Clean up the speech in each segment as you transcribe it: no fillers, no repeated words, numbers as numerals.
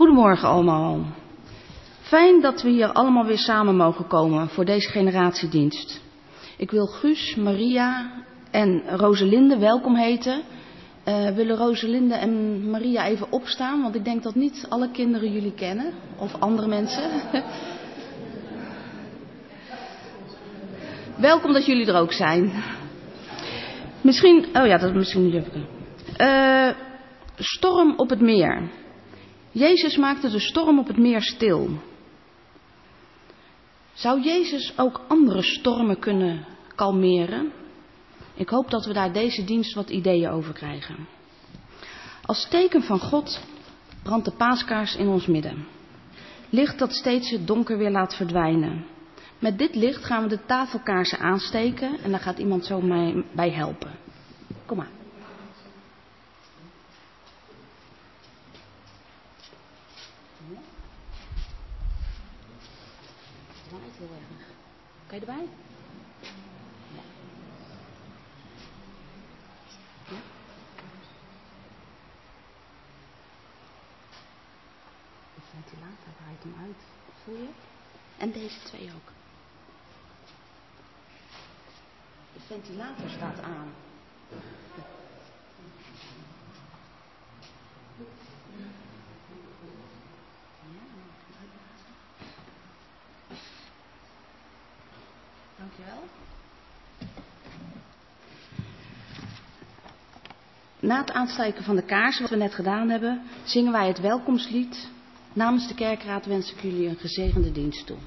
Goedemorgen allemaal. Fijn dat we hier allemaal weer samen mogen komen voor deze generatiedienst. Ik wil Guus, Maria en Roselinde welkom heten. Willen Roselinde en Maria even opstaan, want ik denk dat niet alle kinderen jullie kennen, of andere mensen. Welkom dat jullie er ook zijn. Misschien niet even. Storm op het meer. Jezus maakte de storm op het meer stil. Zou Jezus ook andere stormen kunnen kalmeren? Ik hoop dat we daar deze dienst wat ideeën over krijgen. Als teken van God brandt de paaskaars in ons midden. Licht dat steeds het donker weer laat verdwijnen. Met dit licht gaan we de tafelkaarsen aansteken en daar gaat iemand zo mij bij helpen. Kom maar. Het waait heel erg. Kan je erbij? Ja. Ja? De ventilator waait hem uit. Voel je? En deze twee ook. De ventilator staat aan. Dankjewel. Na het aansteken van de kaars, wat we net gedaan hebben, zingen wij het welkomstlied. Namens de kerkraad wens ik jullie een gezegende dienst toe.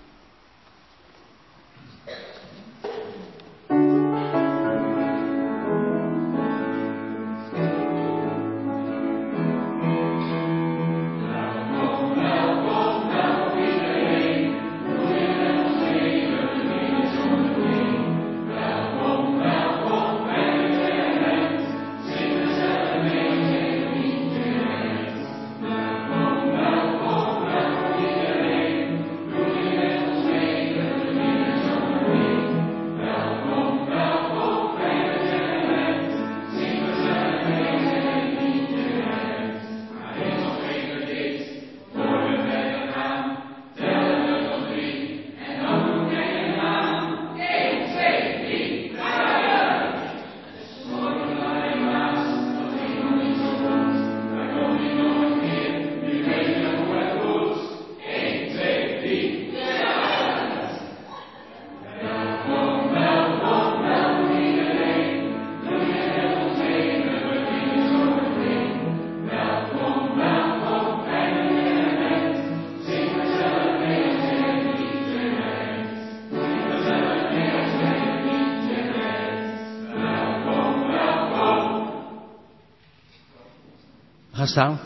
Staan.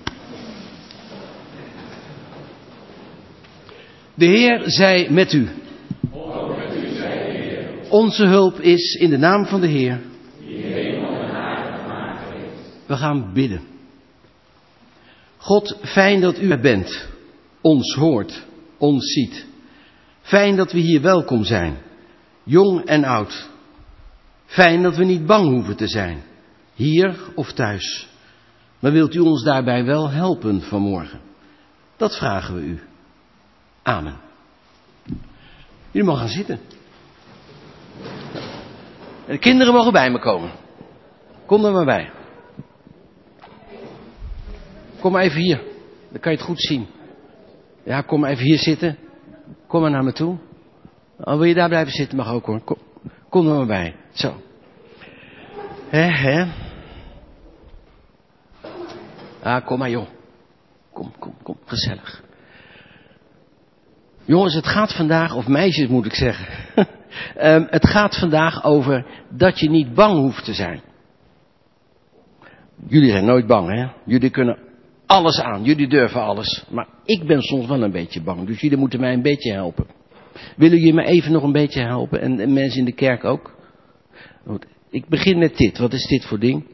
De Heer zij met u. Ook met u zij de Heer. Onze hulp is in de naam van de Heer. Die hemel en aarde gemaakt heeft. We gaan bidden. God, fijn dat u er bent. Ons hoort, ons ziet. Fijn dat we hier welkom zijn. Jong en oud. Fijn dat we niet bang hoeven te zijn. Hier of thuis. Maar wilt u ons daarbij wel helpen vanmorgen? Dat vragen we u. Amen. Jullie mogen gaan zitten. De kinderen mogen bij me komen. Kom er maar bij. Kom maar even hier. Dan kan je het goed zien. Ja, kom maar even hier zitten. Kom maar naar me toe. Al wil je daar blijven zitten, mag ook hoor. Kom er maar bij. Zo. Hè. Ah, kom maar joh. Kom. Gezellig. Jongens, het gaat vandaag, of meisjes moet ik zeggen. Het gaat vandaag over dat je niet bang hoeft te zijn. Jullie zijn nooit bang, hè? Jullie kunnen alles aan. Jullie durven alles. Maar ik ben soms wel een beetje bang. Dus jullie moeten mij een beetje helpen. Willen jullie me even nog een beetje helpen? En mensen in de kerk ook? Goed. Ik begin met dit. Wat is dit voor ding?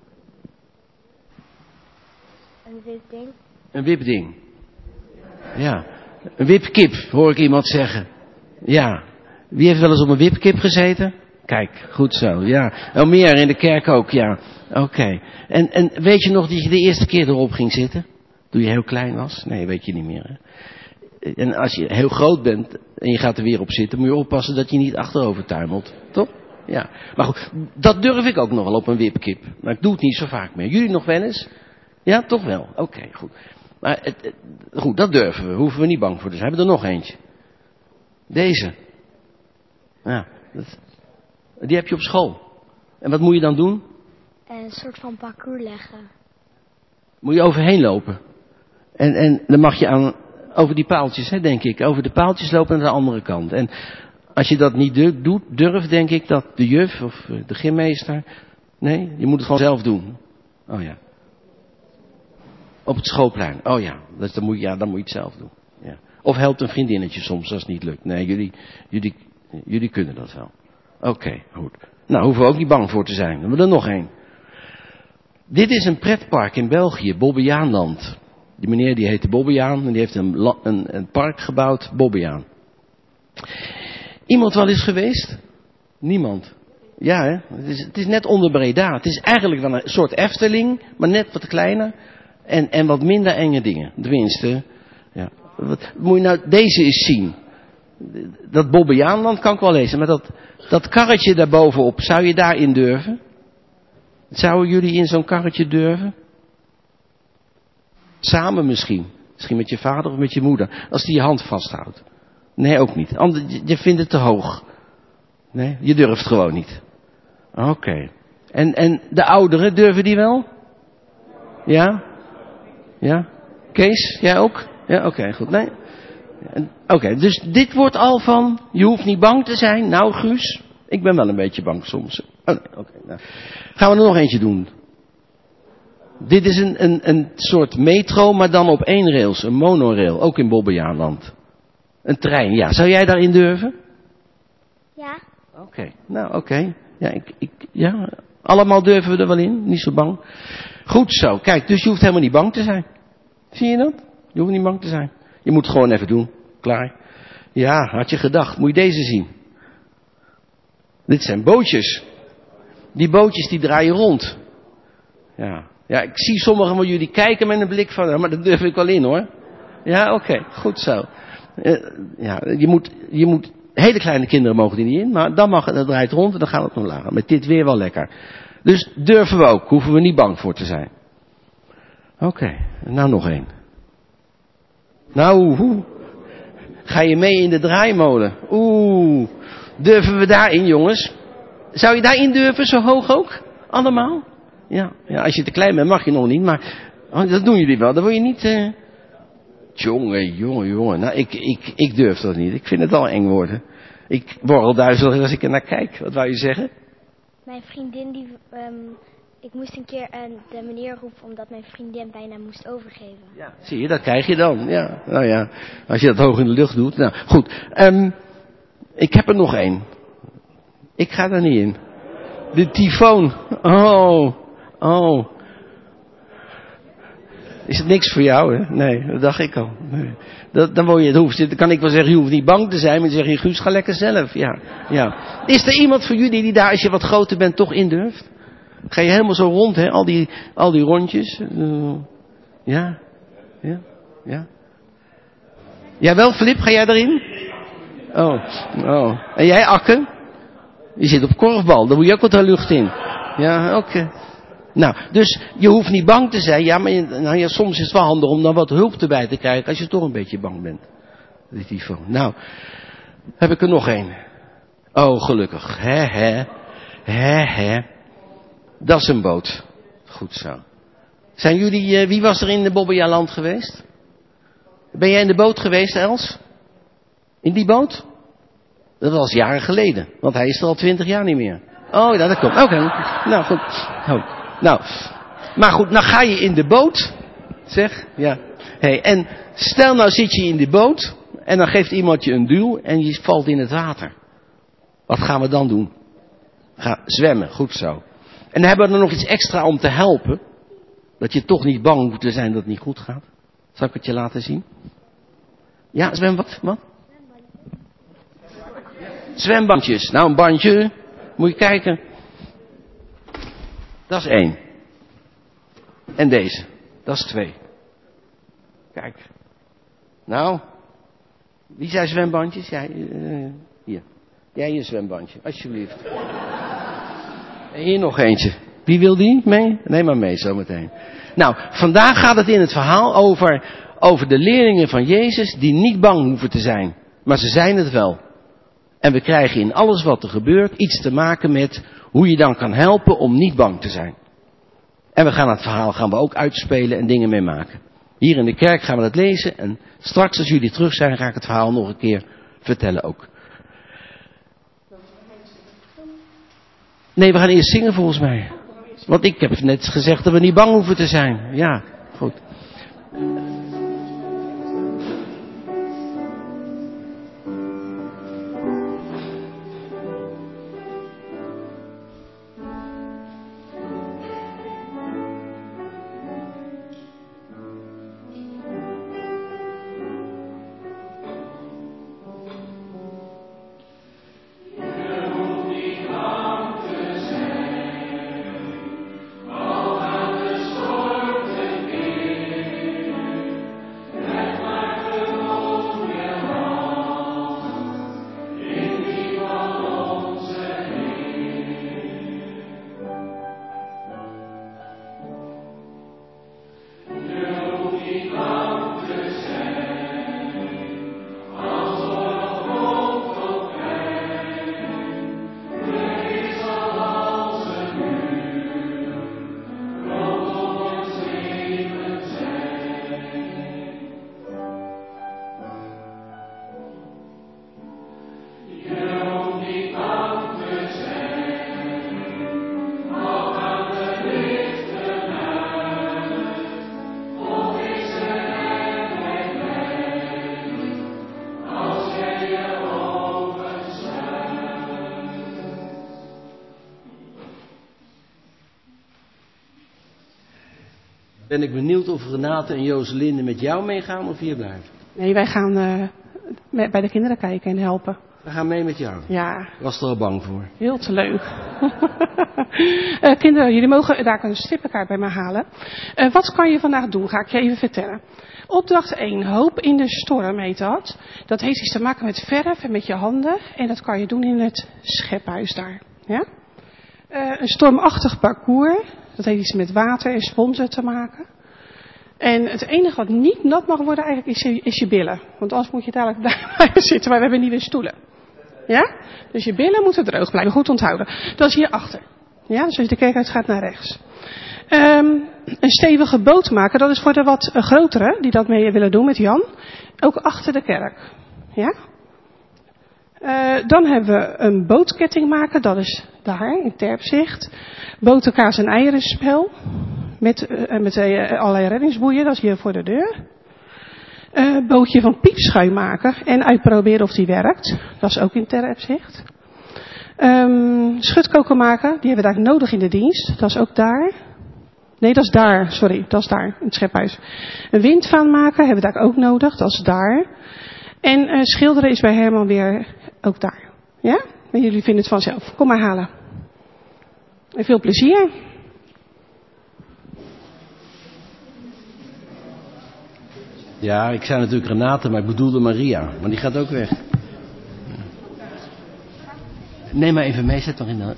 Een wipding. Een wipding. Ja. Een wipkip, hoor ik iemand zeggen. Ja. Wie heeft wel eens op een wipkip gezeten? Kijk, goed zo, ja. Oh, meer in de kerk ook, ja. Oké. En weet je nog dat je de eerste keer erop ging zitten? Toen je heel klein was? Nee, weet je niet meer. Hè? En als je heel groot bent en je gaat er weer op zitten, moet je oppassen dat je niet achterover tuimelt. Toch? Ja. Maar goed, dat durf ik ook nog wel op een wipkip. Maar ik doe het niet zo vaak meer. Jullie nog wel eens? Ja, toch wel. Oké, goed. Maar goed, dat durven we. Hoeven we niet bang voor te zijn. We hebben er nog eentje. Deze. Ja, die heb je op school. En wat moet je dan doen? Een soort van parcours leggen. Moet je overheen lopen. En dan mag je over die paaltjes, hè, denk ik. Over de paaltjes lopen naar de andere kant. En als je dat niet durft, denk ik dat de juf of de gymmeester... Nee, je moet het gewoon zelf doen. Oh ja. Op het schoolplein. Oh ja, dan moet je het zelf doen. Ja. Of helpt een vriendinnetje soms als het niet lukt. Nee, jullie kunnen dat wel. Oké, goed. Nou, hoeven we ook niet bang voor te zijn. Dan hebben we er nog één. Dit is een pretpark in België, Bobbejaanland. Die meneer die heette Bobbejaan en die heeft een park gebouwd, Bobbejaan. Iemand wel eens geweest? Niemand. Ja, hè? Het is net onder Breda. Het is eigenlijk wel een soort Efteling, maar net wat kleiner. En wat minder enge dingen. Tenminste, ja. Wat moet je nou deze eens zien? Dat Bobbejaanland kan ik wel lezen, maar dat karretje daarbovenop, zou je daarin durven? Zouden jullie in zo'n karretje durven? Samen misschien. Misschien met je vader of met je moeder. Als die je hand vasthoudt. Nee, ook niet. Je vindt het te hoog. Nee, je durft gewoon niet. Oké. En de ouderen, durven die wel? Ja? Ja? Kees, jij ook? Ja, oké, goed. Nee. Oké, dus dit wordt al van, je hoeft niet bang te zijn. Nou, Guus, ik ben wel een beetje bang soms. Oh, nee, oké. Nou. Gaan we er nog eentje doen. Dit is een soort metro, maar dan op één rails. Een monorail, ook in Bobbejaanland. Een trein, ja. Zou jij daarin durven? Ja. Oké, nou oké. Ja, allemaal durven we er wel in, niet zo bang. Goed zo, kijk, dus je hoeft helemaal niet bang te zijn. Zie je dat? Je hoeft niet bang te zijn. Je moet het gewoon even doen, klaar. Ja, had je gedacht, moet je deze zien. Dit zijn bootjes. Die bootjes die draaien rond. Ja, ik zie sommigen van jullie kijken met een blik van, maar dat durf ik wel in hoor. Ja, oké, goed zo. Ja, je moet, hele kleine kinderen mogen die niet in, maar dan mag het, dat draait rond en dan gaat het omlaag. Met dit weer wel lekker. Dus durven we ook, hoeven we niet bang voor te zijn. Oké, nou nog één. Nou, ga je mee in de draaimolen? Durven we daarin, jongens? Zou je daarin durven, zo hoog ook? Allemaal? Ja, als je te klein bent mag je nog niet, maar dat doen jullie wel. Dan word je niet... Jongen. Nou, ik durf dat niet. Ik vind het al eng worden. Ik word al duizelig als ik er naar kijk. Wat wou je zeggen? Mijn vriendin, ik moest een keer de meneer roepen omdat mijn vriendin bijna moest overgeven. Ja, zie je, dat krijg je dan. Ja, nou ja, als je dat hoog in de lucht doet. Nou, goed. Ik heb er nog één. Ik ga daar niet in. De tyfoon. Oh. Is het niks voor jou, hè? Nee, dat dacht ik al. Nee. Dan kan ik wel zeggen, je hoeft niet bang te zijn, maar dan zeg je, Guus, ga lekker zelf. Ja. Is er iemand van jullie die daar, als je wat groter bent, toch in durft? Ga je helemaal zo rond, hè? Al die rondjes. Ja. Jawel, Filip, ga jij erin? Oh. En jij, Akke? Je zit op korfbal, dan moet je ook wat de lucht in. Ja, oké. Nou, dus je hoeft niet bang te zijn. Ja, maar soms is het wel handig om dan wat hulp erbij te krijgen als je toch een beetje bang bent. Die tyfoon. Nou, heb ik er nog één. Oh, gelukkig. Hè. Dat is een boot. Goed zo. Zijn jullie, wie was er in de Bobbejaanland geweest? Ben jij in de boot geweest, Els? In die boot? Dat was jaren geleden, want hij is er al 20 jaar niet meer. Oh, ja, dat komt. Oké. Nou, goed. Nou, maar goed, nou ga je in de boot. Zeg, ja. Hey, en stel nou zit je in de boot en dan geeft iemand je een duw en je valt in het water. Wat gaan we dan doen? Ga zwemmen, goed zo. En dan hebben we er nog iets extra om te helpen. Dat je toch niet bang hoeft te zijn dat het niet goed gaat. Zal ik het je laten zien? Ja, zwembad? Wat? Zwembandjes. Nou, een bandje. Moet je kijken. Dat is 1. En deze. Dat is 2. Kijk. Nou, wie zijn zwembandjes? Jij, hier. Jij een zwembandje, alsjeblieft. En hier nog eentje. Wie wil die mee? Neem maar mee zometeen. Nou, vandaag gaat het in het verhaal over de leerlingen van Jezus die niet bang hoeven te zijn. Maar ze zijn het wel. En we krijgen in alles wat er gebeurt iets te maken met hoe je dan kan helpen om niet bang te zijn. En we gaan het verhaal ook uitspelen en dingen mee maken. Hier in de kerk gaan we dat lezen en straks als jullie terug zijn ga ik het verhaal nog een keer vertellen ook. Nee, we gaan eerst zingen volgens mij. Want ik heb net gezegd dat we niet bang hoeven te zijn. Ja, goed. Ben ik benieuwd of Renate en Joselinde met jou meegaan of hier blijven? Nee, wij gaan bij de kinderen kijken en helpen. We gaan mee met jou? Ja. Was er al bang voor? Heel te leuk. Kinderen, jullie mogen daar een strippenkaart bij me halen. Wat kan je vandaag doen? Ga ik je even vertellen. Opdracht 1, hoop in de storm heet dat. Dat heeft iets te maken met verf en met je handen. En dat kan je doen in het schephuis daar. Ja? Een stormachtig parcours. Dat heeft iets met water en sponsen te maken. En het enige wat niet nat mag worden eigenlijk is je billen. Want anders moet je dadelijk daar blijven zitten. Maar we hebben nieuwe stoelen. Ja? Dus je billen moeten droog blijven. Goed onthouden. Dat is hierachter. Ja? Dus als je de kerk uit gaat naar rechts. Een stevige boot maken. Dat is voor de wat grotere die dat mee willen doen met Jan. Ook achter de kerk. Ja? Dan hebben we een bootketting maken. Dat is daar in Terpzicht. Boter, kaas en eieren spel. Met allerlei reddingsboeien. Dat is hier voor de deur. Bootje van piepschuim maken. En uitproberen of die werkt. Dat is ook in Terpzicht. Schutkoker maken. Die hebben we daar nodig in de dienst. Dat is ook daar. Nee, dat is daar. Sorry, dat is daar. In het schephuis. Een windvaan maken hebben we daar ook nodig. Dat is daar. En schilderen is bij Herman weer ook daar. Ja? En jullie vinden het vanzelf. Kom maar halen. En veel plezier. Ja, ik zei natuurlijk Renate, maar ik bedoelde Maria. Maar die gaat ook weg. Neem maar even mee, zet nog in de...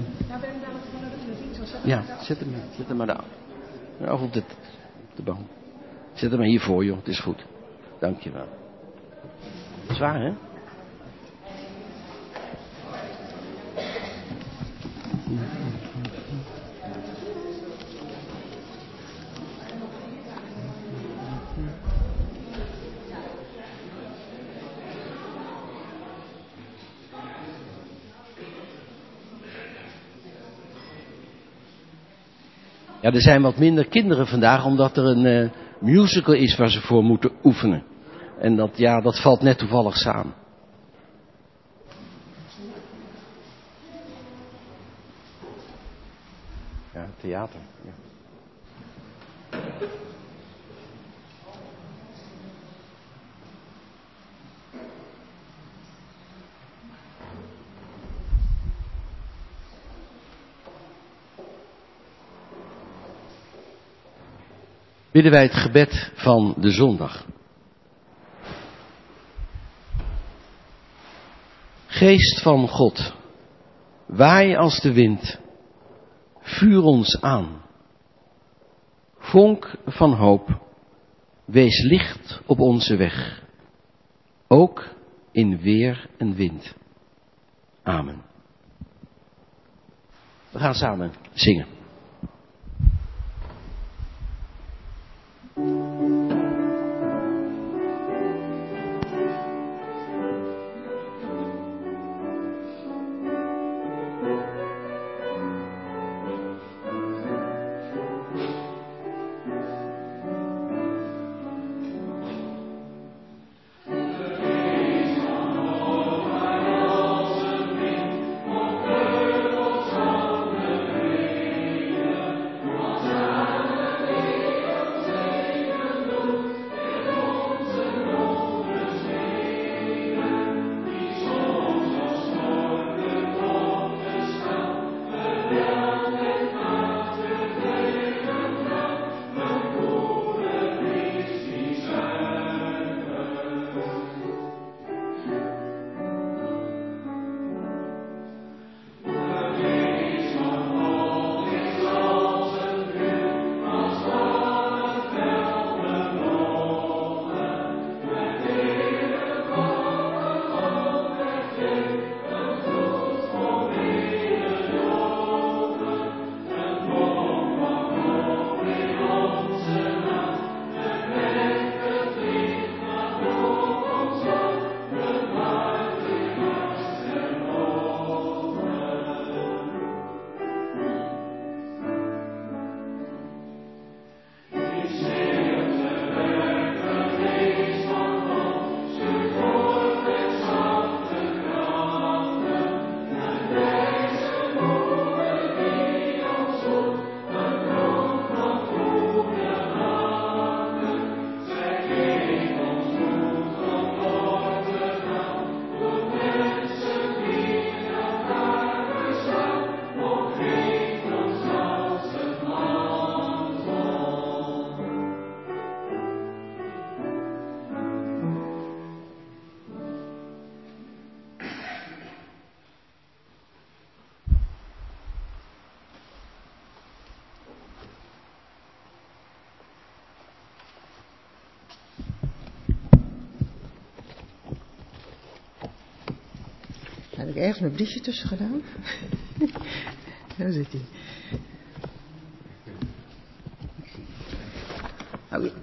Ja, zet hem maar daar. Of op de bank. Zet hem maar hiervoor, joh. Het is goed. Dankjewel. Zwaar, hè? Ja, er zijn wat minder kinderen vandaag, omdat er een musical is waar ze voor moeten oefenen. En dat valt net toevallig samen. Ja, theater. Ja. bidden wij het gebed van de zondag. Geest van God, waai als de wind, vuur ons aan. Vonk van hoop, wees licht op onze weg, ook in weer en wind. Amen. We gaan samen zingen. Heb ik ergens mijn briefje tussen gedaan? Daar zit hij. Oh, ja.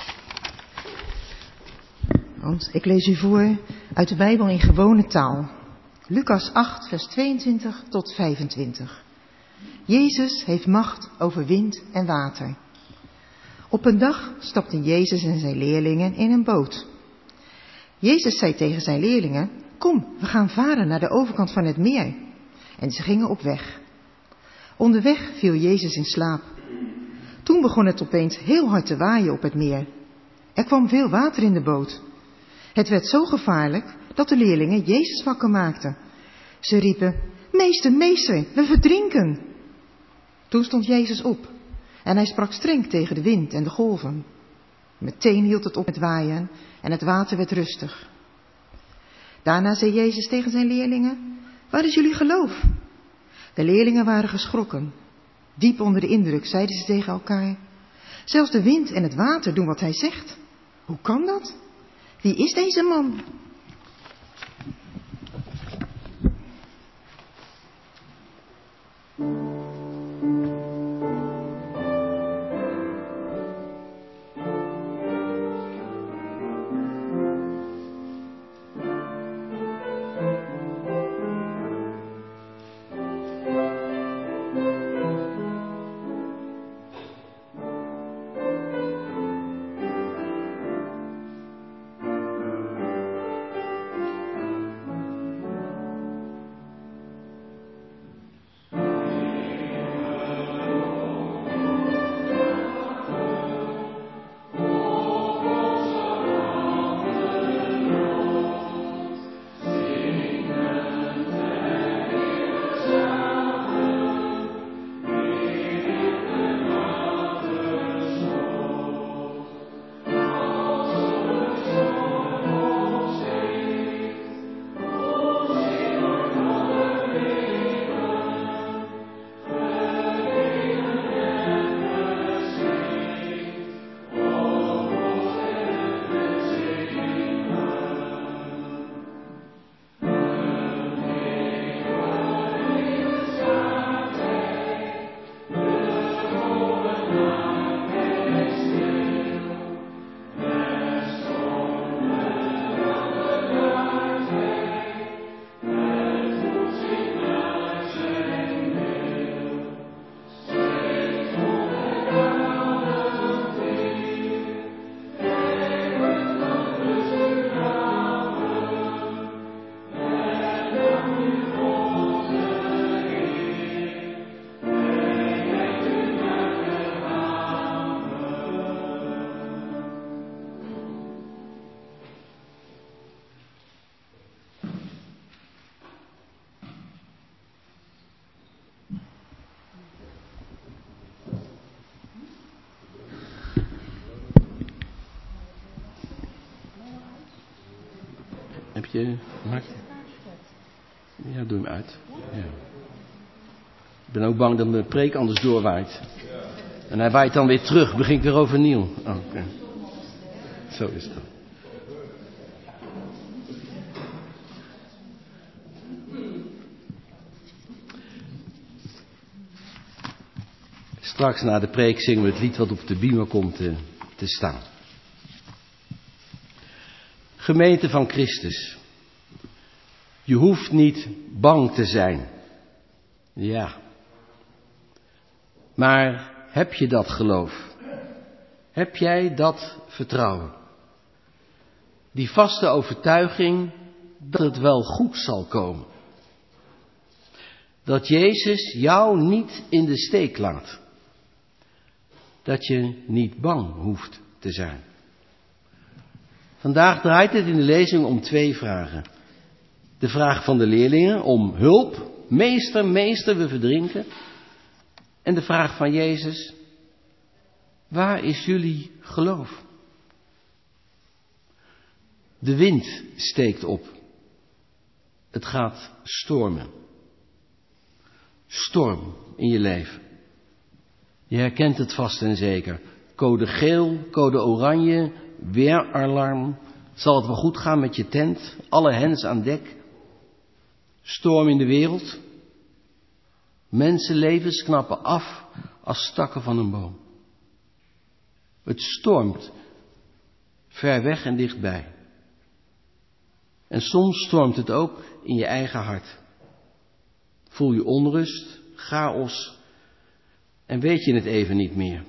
Want ik lees u voor uit de Bijbel in gewone taal. Lucas 8, vers 22 tot 25. Jezus heeft macht over wind en water. Op een dag stapten Jezus en zijn leerlingen in een boot. Jezus zei tegen zijn leerlingen: kom, we gaan varen naar de overkant van het meer. En ze gingen op weg. Onderweg viel Jezus in slaap. Toen begon het opeens heel hard te waaien op het meer. Er kwam veel water in de boot. Het werd zo gevaarlijk dat de leerlingen Jezus wakker maakten. Ze riepen: meester, meester, we verdrinken. Toen stond Jezus op en hij sprak streng tegen de wind en de golven. Meteen hield het op met waaien en het water werd rustig. Daarna zei Jezus tegen zijn leerlingen: waar is jullie geloof? De leerlingen waren geschrokken. Diep onder de indruk zeiden ze tegen elkaar: zelfs de wind en het water doen wat hij zegt. Hoe kan dat? Wie is deze man? Maak je? Ja, doe hem uit. Ja. Ik ben ook bang dat mijn preek anders doorwaait. En hij waait dan weer terug. Begin ik weer overnieuw. Oké. Zo is het. Straks na de preek zingen we het lied wat op de beamer komt te staan. Gemeente van Christus. Je hoeft niet bang te zijn. Ja. Maar heb je dat geloof? Heb jij dat vertrouwen? Die vaste overtuiging dat het wel goed zal komen. Dat Jezus jou niet in de steek laat. Dat je niet bang hoeft te zijn. Vandaag draait het in de lezing om 2 vragen. De vraag van de leerlingen om hulp. Meester, meester, we verdrinken. En de vraag van Jezus. Waar is jullie geloof? De wind steekt op. Het gaat stormen. Storm in je leven. Je herkent het vast en zeker. Code geel, code oranje, weeralarm. Zal het wel goed gaan met je tent? Alle hens aan dek. Storm in de wereld. Mensenlevens knappen af als takken van een boom. Het stormt ver weg en dichtbij. En soms stormt het ook in je eigen hart. Voel je onrust, chaos en weet je het even niet meer.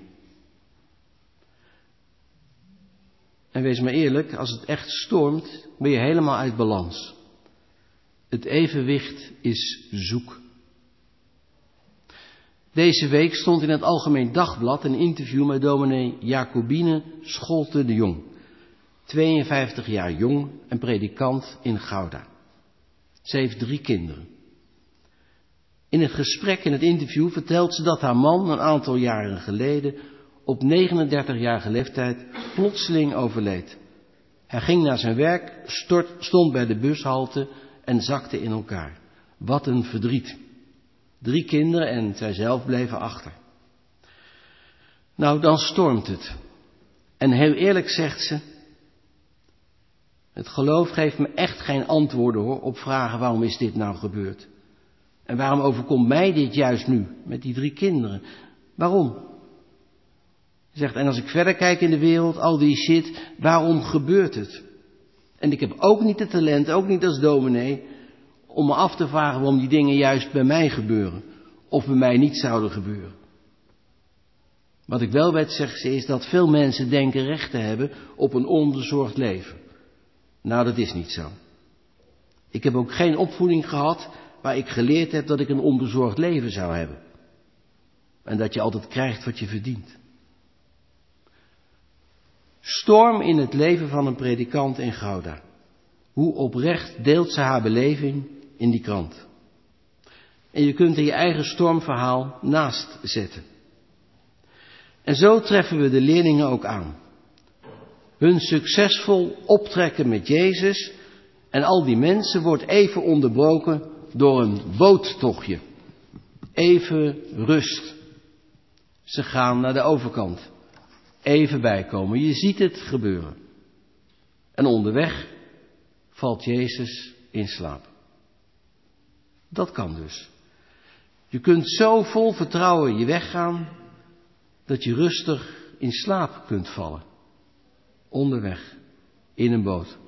En wees maar eerlijk, als het echt stormt, ben je helemaal uit balans. Het evenwicht is zoek. Deze week stond in het Algemeen Dagblad een interview met dominee Jacobine Scholte de Jong. 52 jaar jong en predikant in Gouda. Ze heeft 3 kinderen. In het gesprek in het interview vertelt ze dat haar man een aantal jaren geleden op 39-jarige leeftijd plotseling overleed. Hij ging naar zijn werk, stond bij de bushalte en zakte in elkaar. Wat een verdriet. 3 kinderen en zijzelf bleven achter. Nou, dan stormt het. En heel eerlijk zegt ze, het geloof geeft me echt geen antwoorden hoor, op vragen waarom is dit nou gebeurd. En waarom overkomt mij dit juist nu, met die 3 kinderen? Waarom? Ze zegt, en als ik verder kijk in de wereld, al die shit, waarom gebeurt het? En ik heb ook niet het talent, ook niet als dominee, om me af te vragen waarom die dingen juist bij mij gebeuren. Of bij mij niet zouden gebeuren. Wat ik wel weet, zegt ze, is dat veel mensen denken recht te hebben op een onbezorgd leven. Nou, dat is niet zo. Ik heb ook geen opvoeding gehad waar ik geleerd heb dat ik een onbezorgd leven zou hebben. En dat je altijd krijgt wat je verdient. Storm in het leven van een predikant in Gouda. Hoe oprecht deelt ze haar beleving in die krant. En je kunt er je eigen stormverhaal naast zetten. En zo treffen we de leerlingen ook aan. Hun succesvol optrekken met Jezus en al die mensen wordt even onderbroken door een boottochtje. Even rust. Ze gaan naar de overkant. Even bijkomen. Je ziet het gebeuren. En onderweg valt Jezus in slaap. Dat kan dus. Je kunt zo vol vertrouwen je weggaan dat je rustig in slaap kunt vallen. Onderweg. In een boot.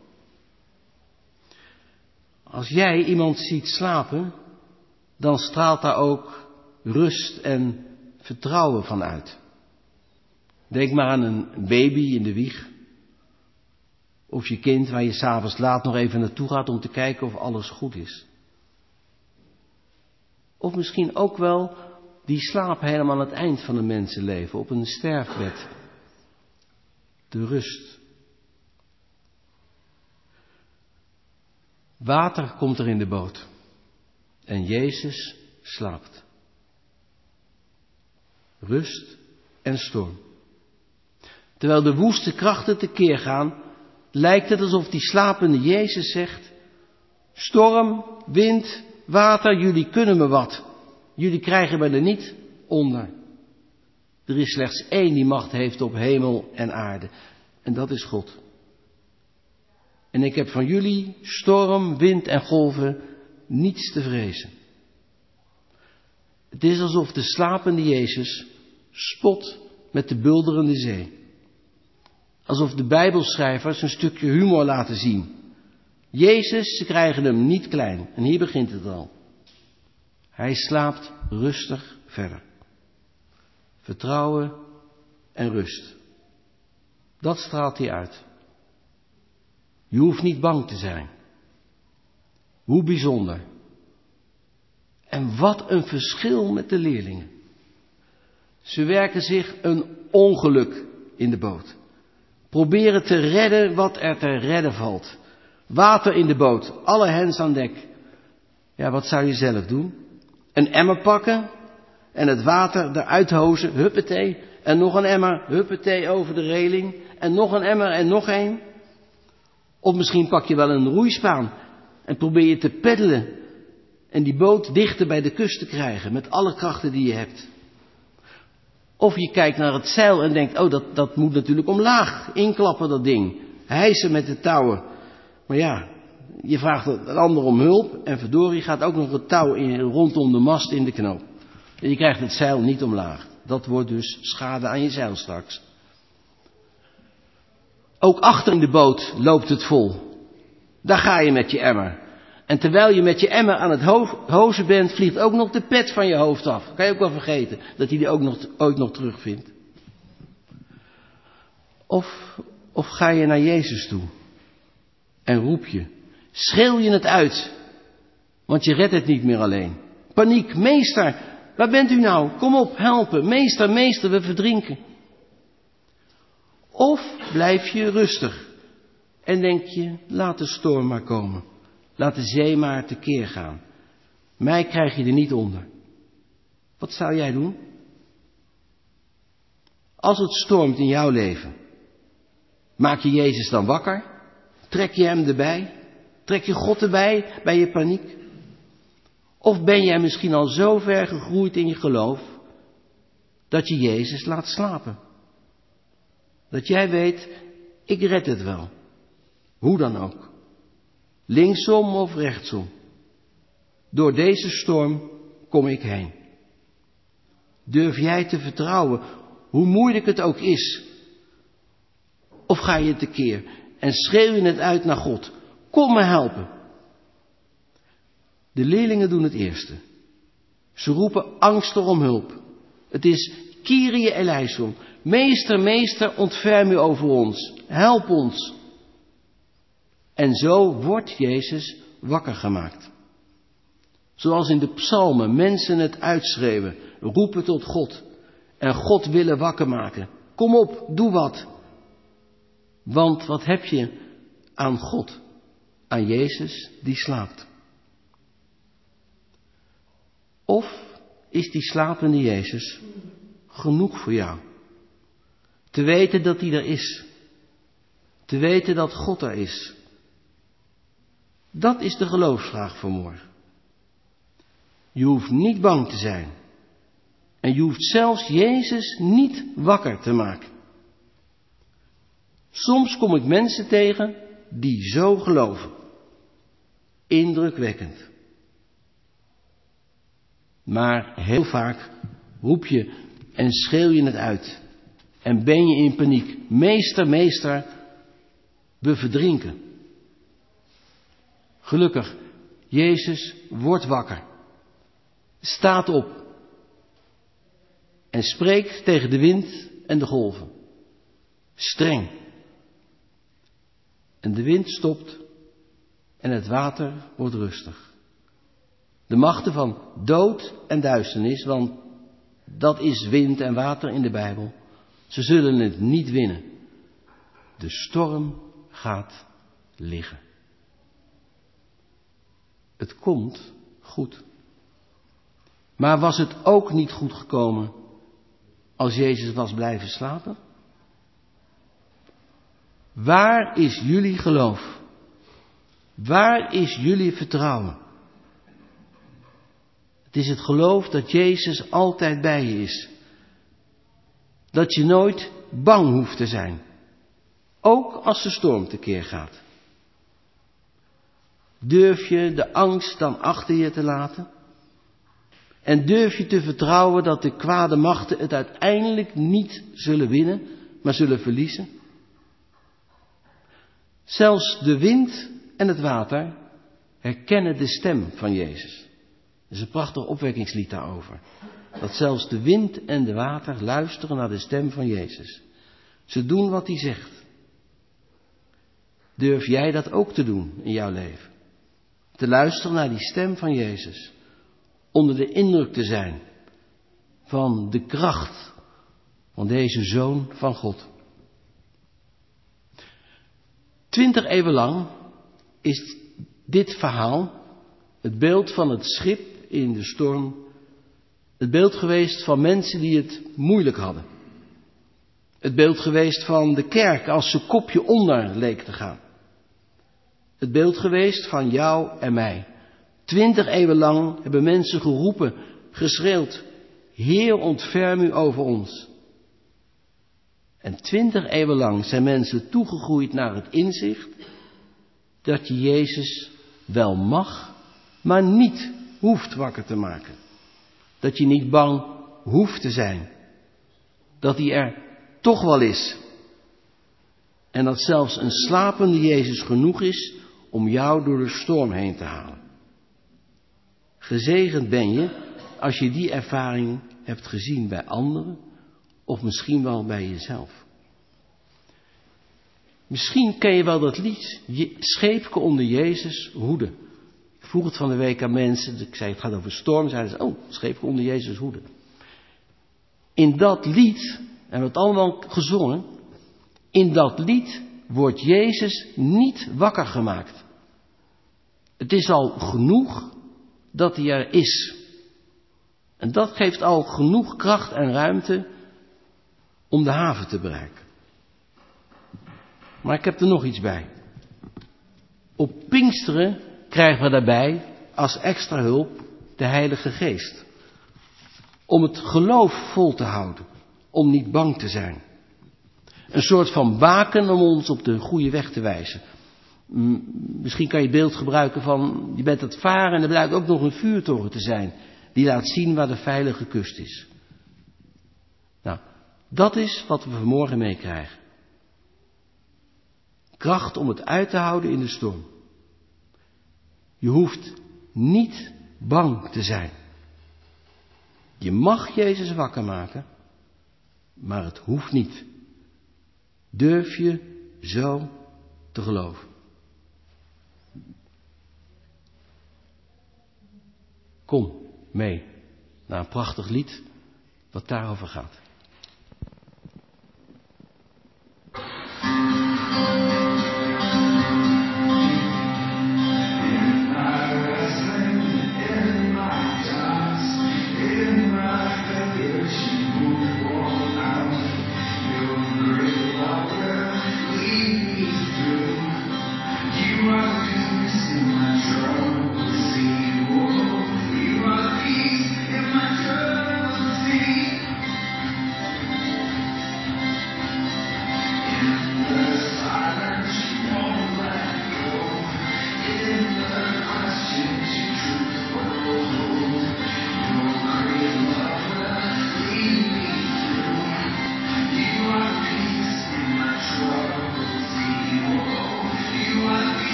Als jij iemand ziet slapen, dan straalt daar ook rust en vertrouwen van uit. Denk maar aan een baby in de wieg. Of je kind waar je 's avonds laat nog even naartoe gaat om te kijken of alles goed is. Of misschien ook wel die slaap helemaal aan het eind van een mensenleven, op een sterfbed. De rust. Water komt er in de boot. En Jezus slaapt. Rust en storm. Terwijl de woeste krachten tekeer gaan, lijkt het alsof die slapende Jezus zegt, Storm, wind, water, jullie kunnen me wat. Jullie krijgen me er niet onder. Er is slechts één die macht heeft op hemel en aarde. En dat is God. En ik heb van jullie, storm, wind en golven, niets te vrezen. Het is alsof de slapende Jezus spot met de bulderende zee. Alsof de Bijbelschrijvers een stukje humor laten zien. Jezus, ze krijgen hem niet klein. En hier begint het al. Hij slaapt rustig verder. Vertrouwen en rust. Dat straalt hij uit. Je hoeft niet bang te zijn. Hoe bijzonder. En wat een verschil met de leerlingen. Ze werken zich een ongeluk in de boot. Proberen te redden wat er te redden valt. Water in de boot, alle hens aan dek. Ja, wat zou je zelf doen? Een emmer pakken en het water eruit hozen, huppatee. En nog een emmer, huppatee over de reling. En nog een emmer en nog één. Of misschien pak je wel een roeispaan en probeer je te peddelen. En die boot dichter bij de kust te krijgen met alle krachten die je hebt. Of je kijkt naar het zeil en denkt, oh dat moet natuurlijk omlaag. Inklappen dat ding. Hijsen met de touwen. Maar ja, je vraagt een ander om hulp en verdorie gaat ook nog het touw rondom de mast in de knoop. En je krijgt het zeil niet omlaag. Dat wordt dus schade aan je zeil straks. Ook achter in de boot loopt het vol. Daar ga je met je emmer. En terwijl je met je emmer aan het hozen bent, vliegt ook nog de pet van je hoofd af. Kan je ook wel vergeten dat hij die ook ooit nog terugvindt. Of ga je naar Jezus toe en roep je. Schreeuw je het uit, want je redt het niet meer alleen. Paniek, meester, waar bent u nou? Kom op, helpen. Meester, meester, we verdrinken. Of blijf je rustig en denk je, laat de storm maar komen. Laat de zee maar tekeer gaan. Mij krijg je er niet onder. Wat zou jij doen? Als het stormt in jouw leven, maak je Jezus dan wakker? Trek je hem erbij? Trek je God erbij bij je paniek? Of ben jij misschien al zo ver gegroeid in je geloof, dat je Jezus laat slapen? Dat jij weet, ik red het wel. Hoe dan ook. Linksom of rechtsom. Door deze storm kom ik heen. Durf jij te vertrouwen, hoe moeilijk het ook is? Of ga je tekeer en schreeuw je het uit naar God? Kom me helpen. De leerlingen doen het eerste. Ze roepen angstig om hulp. Het is Kyrie eleison. Meester, meester, ontferm u over ons. Help ons. En zo wordt Jezus wakker gemaakt. Zoals in de psalmen mensen het uitschreeuwen, roepen tot God en God willen wakker maken. Kom op, doe wat. Want wat heb je aan God, aan Jezus die slaapt? Of is die slapende Jezus genoeg voor jou? Te weten dat hij er is. Te weten dat God er is. Dat is de geloofsvraag vanmorgen. Je hoeft niet bang te zijn. En je hoeft zelfs Jezus niet wakker te maken. Soms kom ik mensen tegen die zo geloven. Indrukwekkend. Maar heel vaak roep je en schreeuw je het uit. En ben je in paniek. Meester, meester, we verdrinken. Gelukkig, Jezus wordt wakker. Staat op. En spreekt tegen de wind en de golven. Streng. En de wind stopt en het water wordt rustig. De machten van dood en duisternis, want dat is wind en water in de Bijbel, ze zullen het niet winnen. De storm gaat liggen. Het komt goed. Maar was het ook niet goed gekomen als Jezus was blijven slapen? Waar is jullie geloof? Waar is jullie vertrouwen? Het is het geloof dat Jezus altijd bij je is. Dat je nooit bang hoeft te zijn. Ook als de storm tekeer gaat. Durf je de angst dan achter je te laten? En durf je te vertrouwen dat de kwade machten het uiteindelijk niet zullen winnen, maar zullen verliezen? Zelfs de wind en het water herkennen de stem van Jezus. Er is een prachtig opwekkingslied daarover. Dat zelfs de wind en de water luisteren naar de stem van Jezus. Ze doen wat hij zegt. Durf jij dat ook te doen in jouw leven? Te luisteren naar die stem van Jezus. Onder de indruk te zijn van de kracht van deze Zoon van God. 20 eeuwen lang is dit verhaal, het beeld van het schip in de storm, het beeld geweest van mensen die het moeilijk hadden. Het beeld geweest van de kerk als ze kopje onder leek te gaan. Het beeld geweest van jou en mij. 20 eeuwen lang hebben mensen geroepen, geschreeuwd, Heer, ontferm u over ons. En 20 eeuwen lang zijn mensen toegegroeid naar het inzicht dat je Jezus wel mag, maar niet hoeft wakker te maken. Dat je niet bang hoeft te zijn. Dat hij er toch wel is. En dat zelfs een slapende Jezus genoeg is om jou door de storm heen te halen. Gezegend ben je als je die ervaring hebt gezien bij anderen of misschien wel bij jezelf. Misschien ken je wel dat lied, Scheepke onder Jezus hoede. Ik vroeg het van de week aan mensen, ik zei het gaat over storm, zeiden ze, Scheepke onder Jezus hoede. In dat lied, en we hebben het allemaal gezongen, in dat lied wordt Jezus niet wakker gemaakt. Het is al genoeg dat hij er is. En dat geeft al genoeg kracht en ruimte om de haven te bereiken. Maar ik heb er nog iets bij. Op Pinksteren krijgen we daarbij als extra hulp de Heilige Geest. Om het geloof vol te houden. Om niet bang te zijn. Een soort van baken om ons op de goede weg te wijzen. Misschien kan je het beeld gebruiken van, je bent aan het varen en er blijkt ook nog een vuurtoren te zijn. Die laat zien waar de veilige kust is. Nou, dat is wat we vanmorgen meekrijgen. Kracht om het uit te houden in de storm. Je hoeft niet bang te zijn. Je mag Jezus wakker maken, maar het hoeft niet. Durf je zo te geloven? Kom mee naar een prachtig lied wat daarover gaat.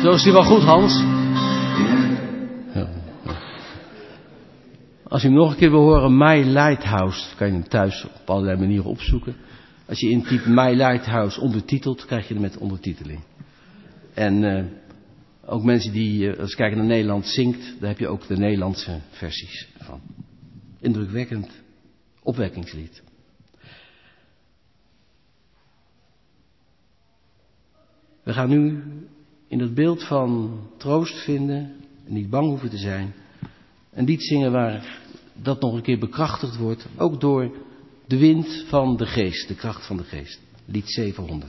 Zo is die wel goed, Hans. Als je hem nog een keer wil horen, My Lighthouse, kan je hem thuis op allerlei manieren opzoeken. Als je intypt My Lighthouse ondertiteld, krijg je hem met ondertiteling. En ook mensen die, als je kijkt naar Nederland zingt, daar heb je ook de Nederlandse versies van. Indrukwekkend opwekkingslied. We gaan nu in dat beeld van troost vinden en niet bang hoeven te zijn. Een lied zingen waar dat nog een keer bekrachtigd wordt, ook door de wind van de geest, de kracht van de geest. Lied 700.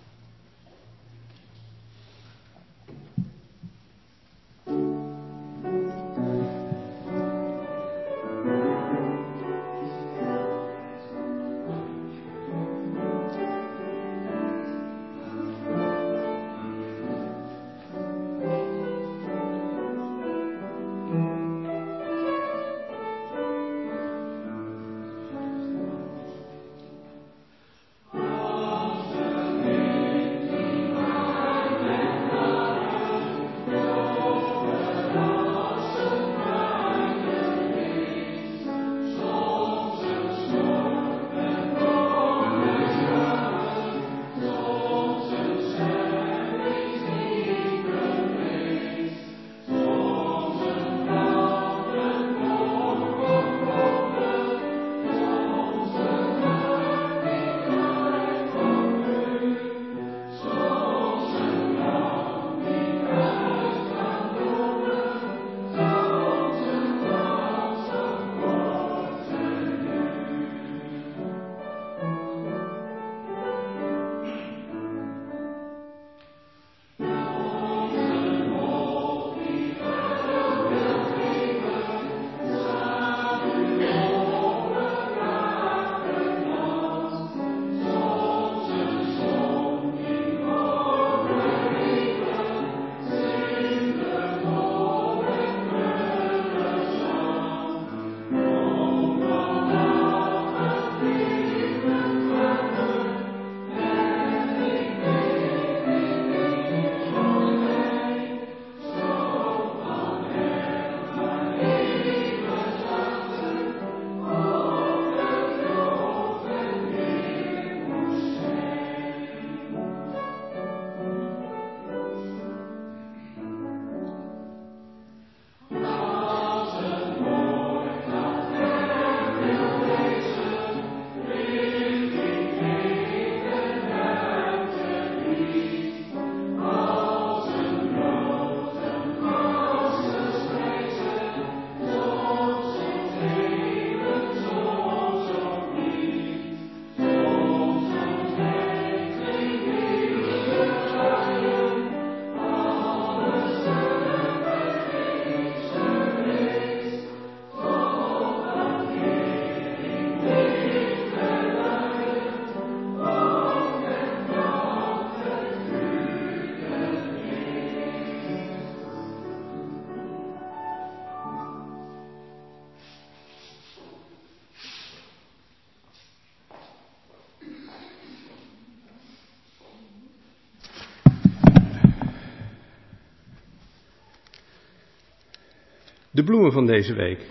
De bloemen van deze week.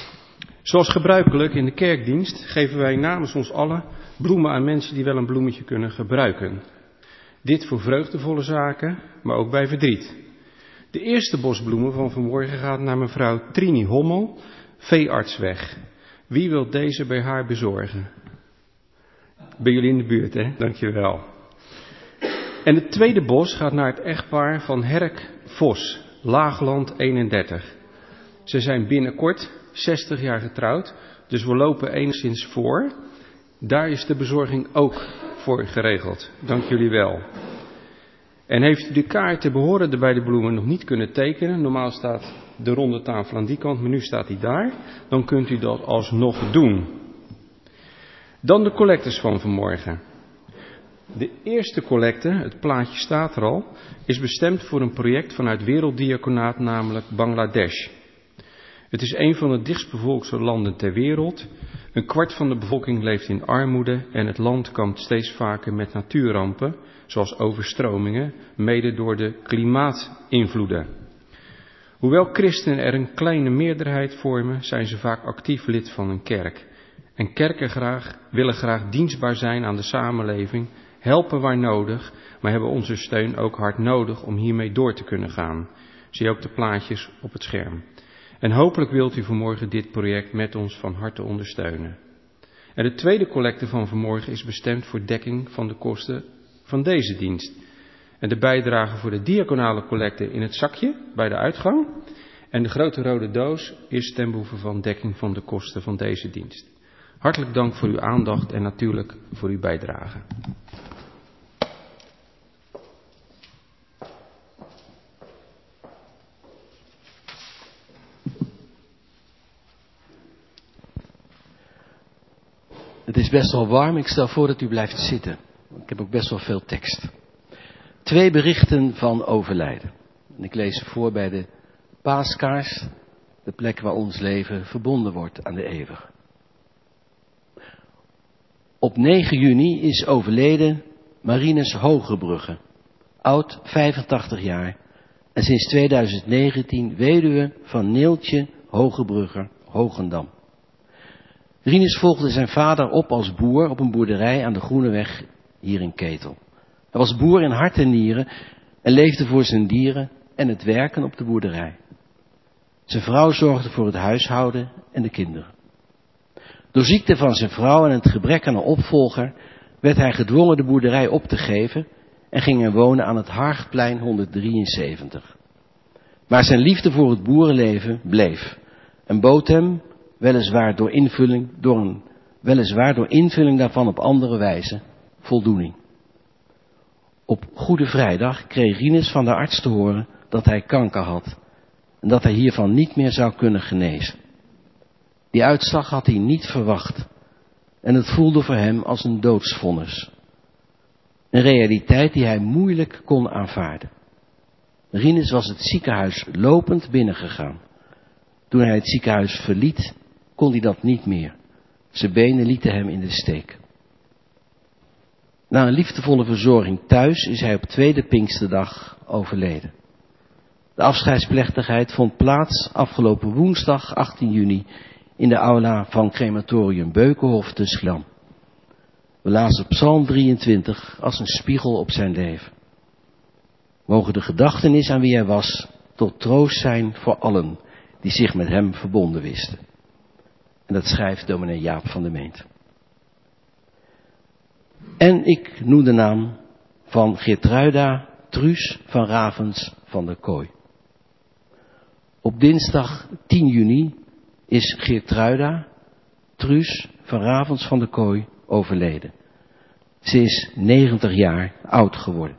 Zoals gebruikelijk in de kerkdienst geven wij namens ons allen bloemen aan mensen die wel een bloemetje kunnen gebruiken. Dit voor vreugdevolle zaken, maar ook bij verdriet. De eerste bos bloemen van vanmorgen gaat naar mevrouw Trini Hommel, Veeartsweg. Wie wil deze bij haar bezorgen? Bij jullie in de buurt, hè? Dankjewel. En het tweede bos gaat naar het echtpaar van Herk Vos, Laagland 31. Ze zijn binnenkort 60 jaar getrouwd, dus we lopen enigszins voor. Daar is de bezorging ook voor geregeld. Dank jullie wel. En heeft u de kaarten behorende bij de bloemen nog niet kunnen tekenen, normaal staat de ronde tafel aan die kant, maar nu staat die daar, dan kunt u dat alsnog doen. Dan de collectes van vanmorgen. De eerste collecte, het plaatje staat er al, is bestemd voor een project vanuit Werelddiaconaat, namelijk Bangladesh. Het is een van de dichtstbevolkte landen ter wereld, Een kwart van de bevolking leeft in armoede en het land kampt steeds vaker met natuurrampen, zoals overstromingen, mede door de klimaatinvloeden. Hoewel christenen er een kleine meerderheid vormen, zijn ze vaak actief lid van een kerk. En kerken willen graag dienstbaar zijn aan de samenleving, helpen waar nodig, maar hebben onze steun ook hard nodig om hiermee door te kunnen gaan. Zie ook de plaatjes op het scherm. En hopelijk wilt u vanmorgen dit project met ons van harte ondersteunen. En de tweede collecte van vanmorgen is bestemd voor dekking van de kosten van deze dienst. En de bijdrage voor de diaconale collecte in het zakje bij de uitgang. En de grote rode doos is ten behoeve van dekking van de kosten van deze dienst. Hartelijk dank voor uw aandacht en natuurlijk voor uw bijdrage. Het is best wel warm, ik stel voor dat u blijft zitten. Ik heb ook best wel veel tekst. 2 berichten van overlijden. En ik lees voor bij de paaskaars, de plek waar ons leven verbonden wordt aan de eeuwige. Op 9 juni is overleden Marinus Hogebrugge, oud 85 jaar en sinds 2019 weduwe van Neeltje Hogebrugge Hogendam. Rinus volgde zijn vader op als boer op een boerderij aan de Groeneweg hier in Ketel. Hij was boer in hart en nieren en leefde voor zijn dieren en het werken op de boerderij. Zijn vrouw zorgde voor het huishouden en de kinderen. Door ziekte van zijn vrouw en het gebrek aan een opvolger werd hij gedwongen de boerderij op te geven en ging hij wonen aan het Haagplein 173. Maar zijn liefde voor het boerenleven bleef en bood hem, weliswaar door invulling daarvan op andere wijze, voldoening. Op Goede Vrijdag kreeg Rinus van de arts te horen dat hij kanker had en dat hij hiervan niet meer zou kunnen genezen. Die uitslag had hij niet verwacht en het voelde voor hem als een doodsvonnis. Een realiteit die hij moeilijk kon aanvaarden. Rinus was het ziekenhuis lopend binnengegaan. Toen hij het ziekenhuis verliet, kon hij dat niet meer. Zijn benen lieten hem in de steek. Na een liefdevolle verzorging thuis is hij op tweede Pinksterdag overleden. De afscheidsplechtigheid vond plaats afgelopen woensdag 18 juni in de aula van crematorium Beukenhof te Schlam. We lazen Psalm 23 als een spiegel op zijn leven. Mogen de gedachtenis aan wie hij was tot troost zijn voor allen die zich met hem verbonden wisten. En dat schrijft dominee Jaap van der Meent. En ik noem de naam van Geertruida Truus van Ravens van der Kooi. Op dinsdag 10 juni is Geertruida Truus van Ravens van der Kooi overleden. Ze is 90 jaar oud geworden.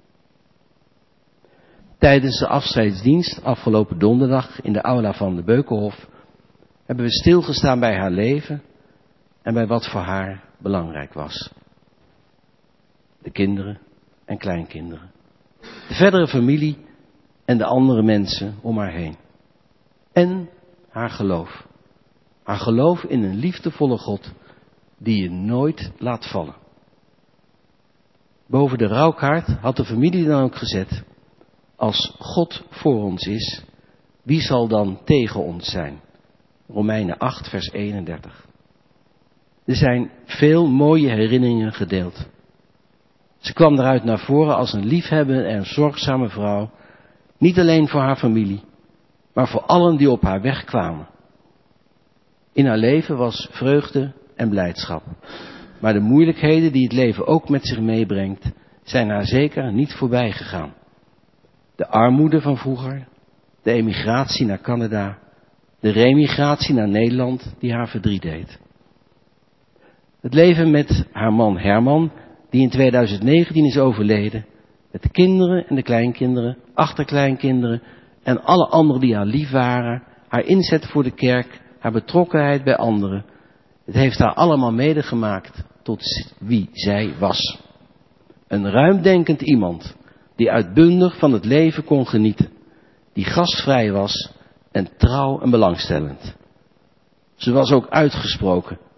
Tijdens de afscheidsdienst afgelopen donderdag in de aula van de Beukenhof hebben we stilgestaan bij haar leven en bij wat voor haar belangrijk was. De kinderen en kleinkinderen, de verdere familie en de andere mensen om haar heen. En haar geloof. Haar geloof in een liefdevolle God die je nooit laat vallen. Boven de rouwkaart had de familie dan ook gezet: als God voor ons is, wie zal dan tegen ons zijn? Romeinen 8 vers 31. Er zijn veel mooie herinneringen gedeeld. Ze kwam eruit naar voren als een liefhebbende en zorgzame vrouw, niet alleen voor haar familie, maar voor allen die op haar weg kwamen. In haar leven was vreugde en blijdschap. Maar de moeilijkheden die het leven ook met zich meebrengt, zijn haar zeker niet voorbij gegaan. De armoede van vroeger, de emigratie naar Canada, de remigratie naar Nederland die haar verdriet deed. Het leven met haar man Herman, die in 2019 is overleden, met de kinderen en de kleinkinderen, achterkleinkinderen en alle anderen die haar lief waren, haar inzet voor de kerk, haar betrokkenheid bij anderen. Het heeft haar allemaal medegemaakt tot wie zij was. Een ruimdenkend iemand die uitbundig van het leven kon genieten, die gastvrij was en trouw en belangstellend. Ze was ook uitgesproken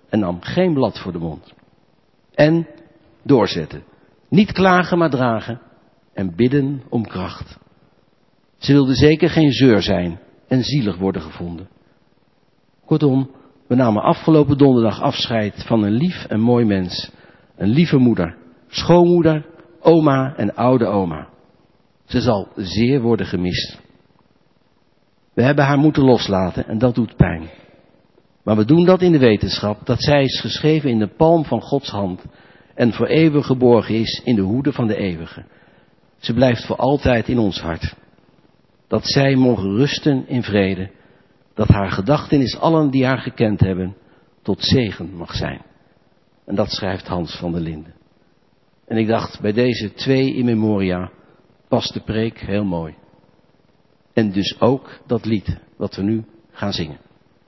en nam geen blad voor de mond. En doorzetten. Niet klagen, maar dragen en bidden om kracht. Ze wilde zeker geen zeur zijn en zielig worden gevonden. Kortom, we namen afgelopen donderdag afscheid van een lief en mooi mens. Een lieve moeder, schoonmoeder, oma en oude oma. Ze zal zeer worden gemist. We hebben haar moeten loslaten en dat doet pijn. Maar we doen dat in de wetenschap dat zij is geschreven in de palm van Gods hand en voor eeuwig geborgen is in de hoede van de eeuwige. Ze blijft voor altijd in ons hart. Dat zij mogen rusten in vrede, dat haar gedachtenis allen die haar gekend hebben tot zegen mag zijn. En dat schrijft Hans van der Linden. En ik dacht, bij deze 2 in memoria past de preek heel mooi. En dus ook dat lied wat we nu gaan zingen.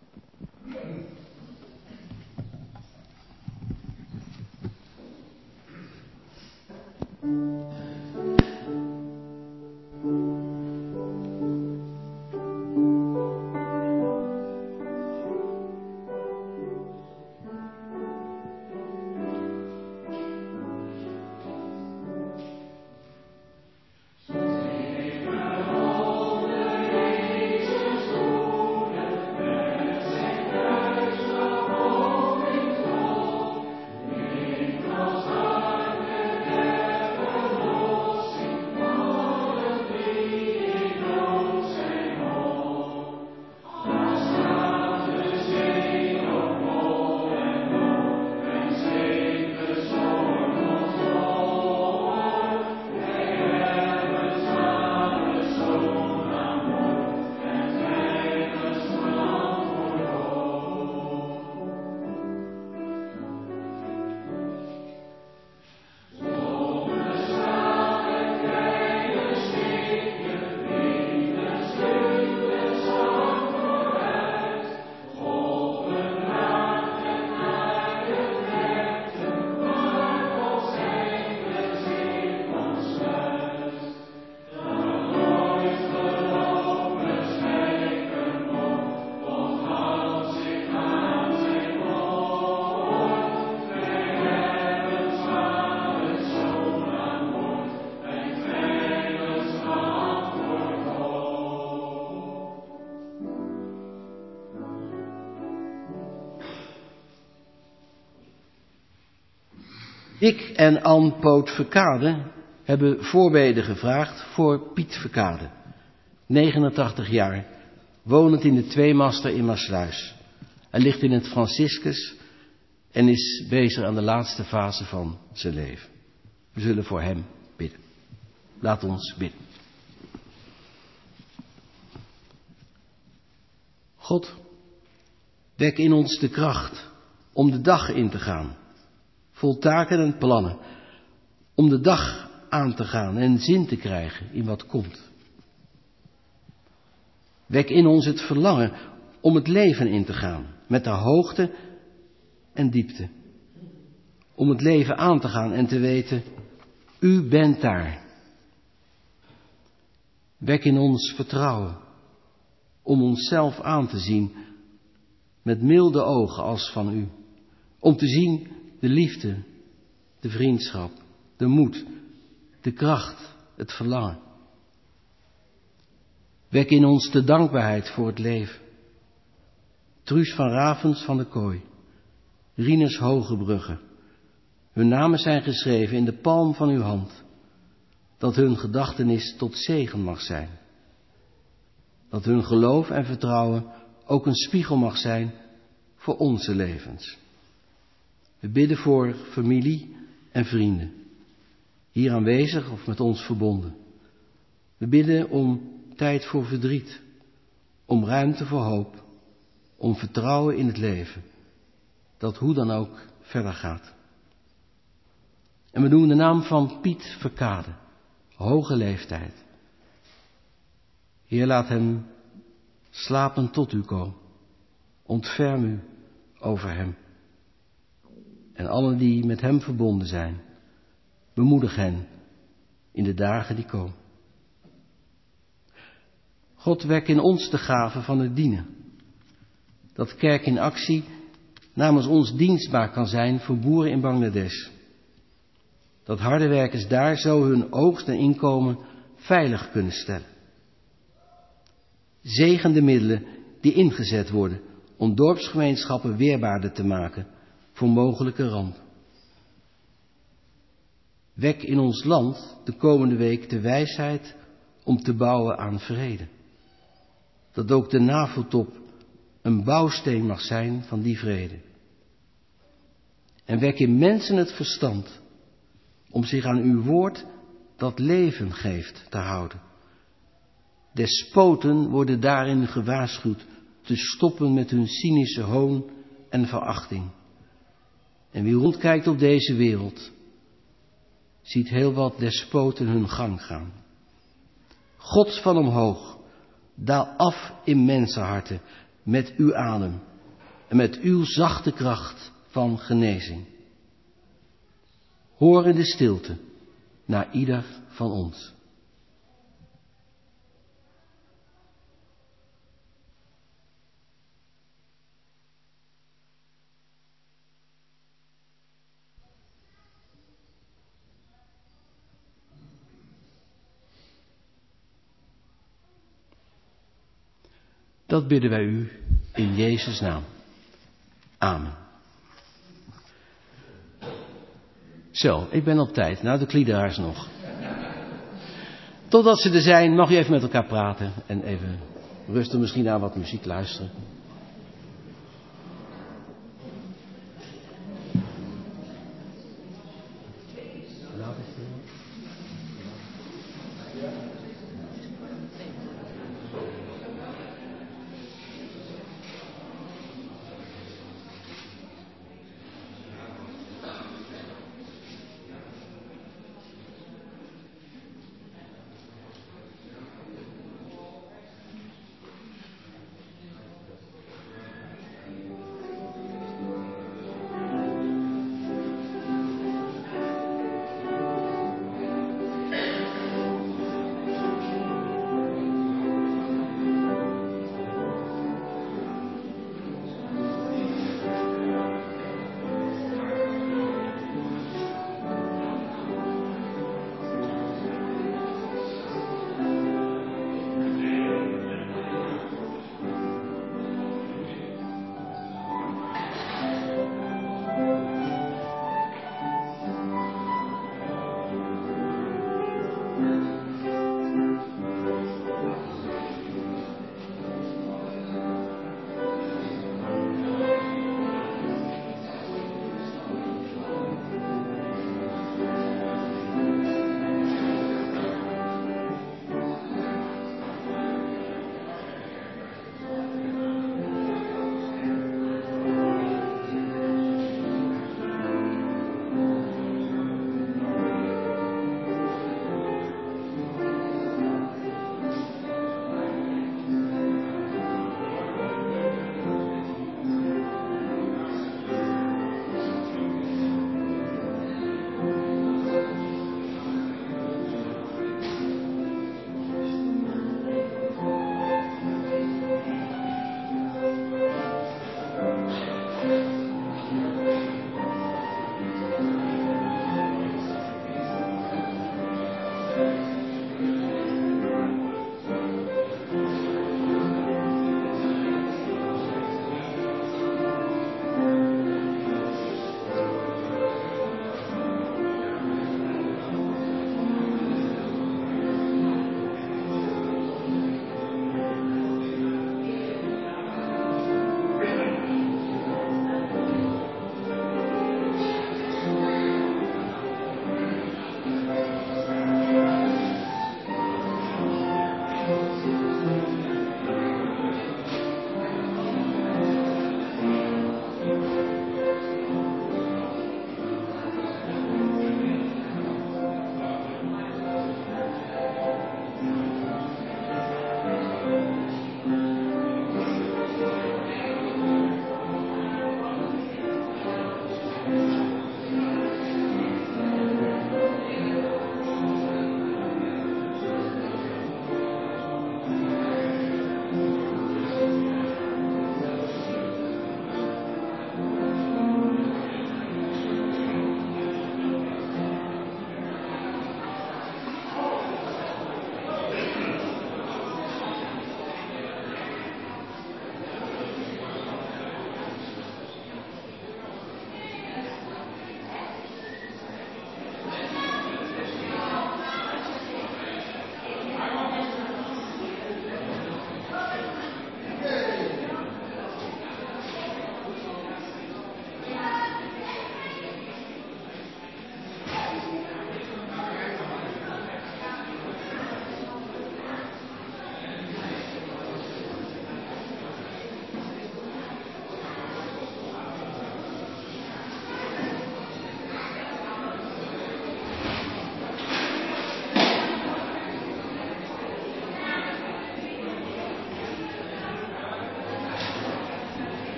Dick en Ann Poot-Verkade hebben voorbeden gevraagd voor Piet Verkade. 89 jaar, wonend in de Tweemaster in Maassluis. Hij ligt in het Franciscus en is bezig aan de laatste fase van zijn leven. We zullen voor hem bidden. Laat ons bidden. God, wek in ons de kracht om de dag in te gaan. Vol taken en plannen. Om de dag aan te gaan en zin te krijgen in wat komt. Wek in ons het verlangen om het leven in te gaan. Met de hoogte en diepte. Om het leven aan te gaan en te weten, u bent daar. Wek in ons vertrouwen. Om onszelf aan te zien met milde ogen als van u. Om te zien de liefde, de vriendschap, de moed, de kracht, het verlangen. Wek in ons de dankbaarheid voor het leven. Truus van Ravens van de Kooi, Rinus Hogebrugge. Hun namen zijn geschreven in de palm van uw hand. Dat hun gedachtenis tot zegen mag zijn. Dat hun geloof en vertrouwen ook een spiegel mag zijn voor onze levens. We bidden voor familie en vrienden, hier aanwezig of met ons verbonden. We bidden om tijd voor verdriet, om ruimte voor hoop, om vertrouwen in het leven, dat hoe dan ook verder gaat. En we doen de naam van Piet Verkade, hoge leeftijd. Heer, laat hem slapend tot u komen. Ontferm u over hem. En allen die met hem verbonden zijn, bemoedig hen in de dagen die komen. God, wek in ons de gave van het dienen. Dat kerk in actie namens ons dienstbaar kan zijn voor boeren in Bangladesh. Dat harde werkers daar zo hun oogst en inkomen veilig kunnen stellen. Zegen de middelen die ingezet worden om dorpsgemeenschappen weerbaarder te maken voor mogelijke rampen. Wek in ons land de komende week de wijsheid om te bouwen aan vrede. Dat ook de NAVO-top een bouwsteen mag zijn van die vrede. En wek in mensen het verstand om zich aan uw woord dat leven geeft te houden. Despoten worden daarin gewaarschuwd te stoppen met hun cynische hoon en verachting. En wie rondkijkt op deze wereld, ziet heel wat despoten hun gang gaan. God van omhoog, daal af in mensenharten met uw adem en met uw zachte kracht van genezing. Hoor in de stilte naar ieder van ons. Dat bidden wij u in Jezus' naam. Amen. Zo, ik ben op tijd. Nou, de kliederaars nog. Totdat ze er zijn, mag je even met elkaar praten en even rustig misschien naar wat muziek luisteren.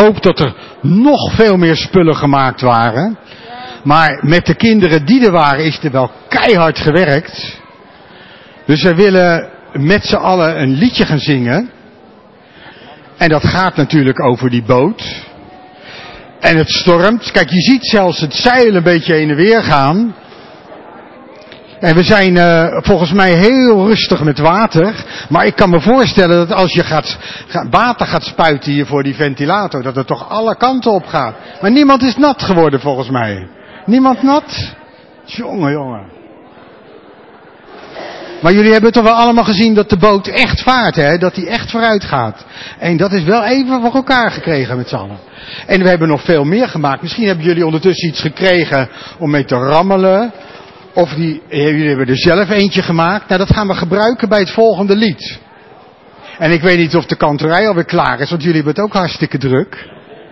ook dat er nog veel meer spullen gemaakt waren. Maar met de kinderen die er waren is er wel keihard gewerkt. Dus we willen met z'n allen een liedje gaan zingen. En dat gaat natuurlijk over die boot. En het stormt. Kijk, je ziet zelfs het zeil een beetje heen en weer gaan. En we zijn volgens mij heel rustig met water. Maar ik kan me voorstellen dat als je water gaat spuiten hier voor die ventilator, dat het toch alle kanten op gaat. Maar niemand is nat geworden volgens mij. Niemand nat? Jongen. Maar jullie hebben toch wel allemaal gezien dat de boot echt vaart, hè? Dat die echt vooruit gaat. En dat is wel even voor elkaar gekregen met z'n allen. En we hebben nog veel meer gemaakt. Misschien hebben jullie ondertussen iets gekregen om mee te rammelen. Of jullie hebben er zelf eentje gemaakt. Nou, dat gaan we gebruiken bij het volgende lied. En ik weet niet of de kantorij alweer klaar is, want jullie hebben het ook hartstikke druk.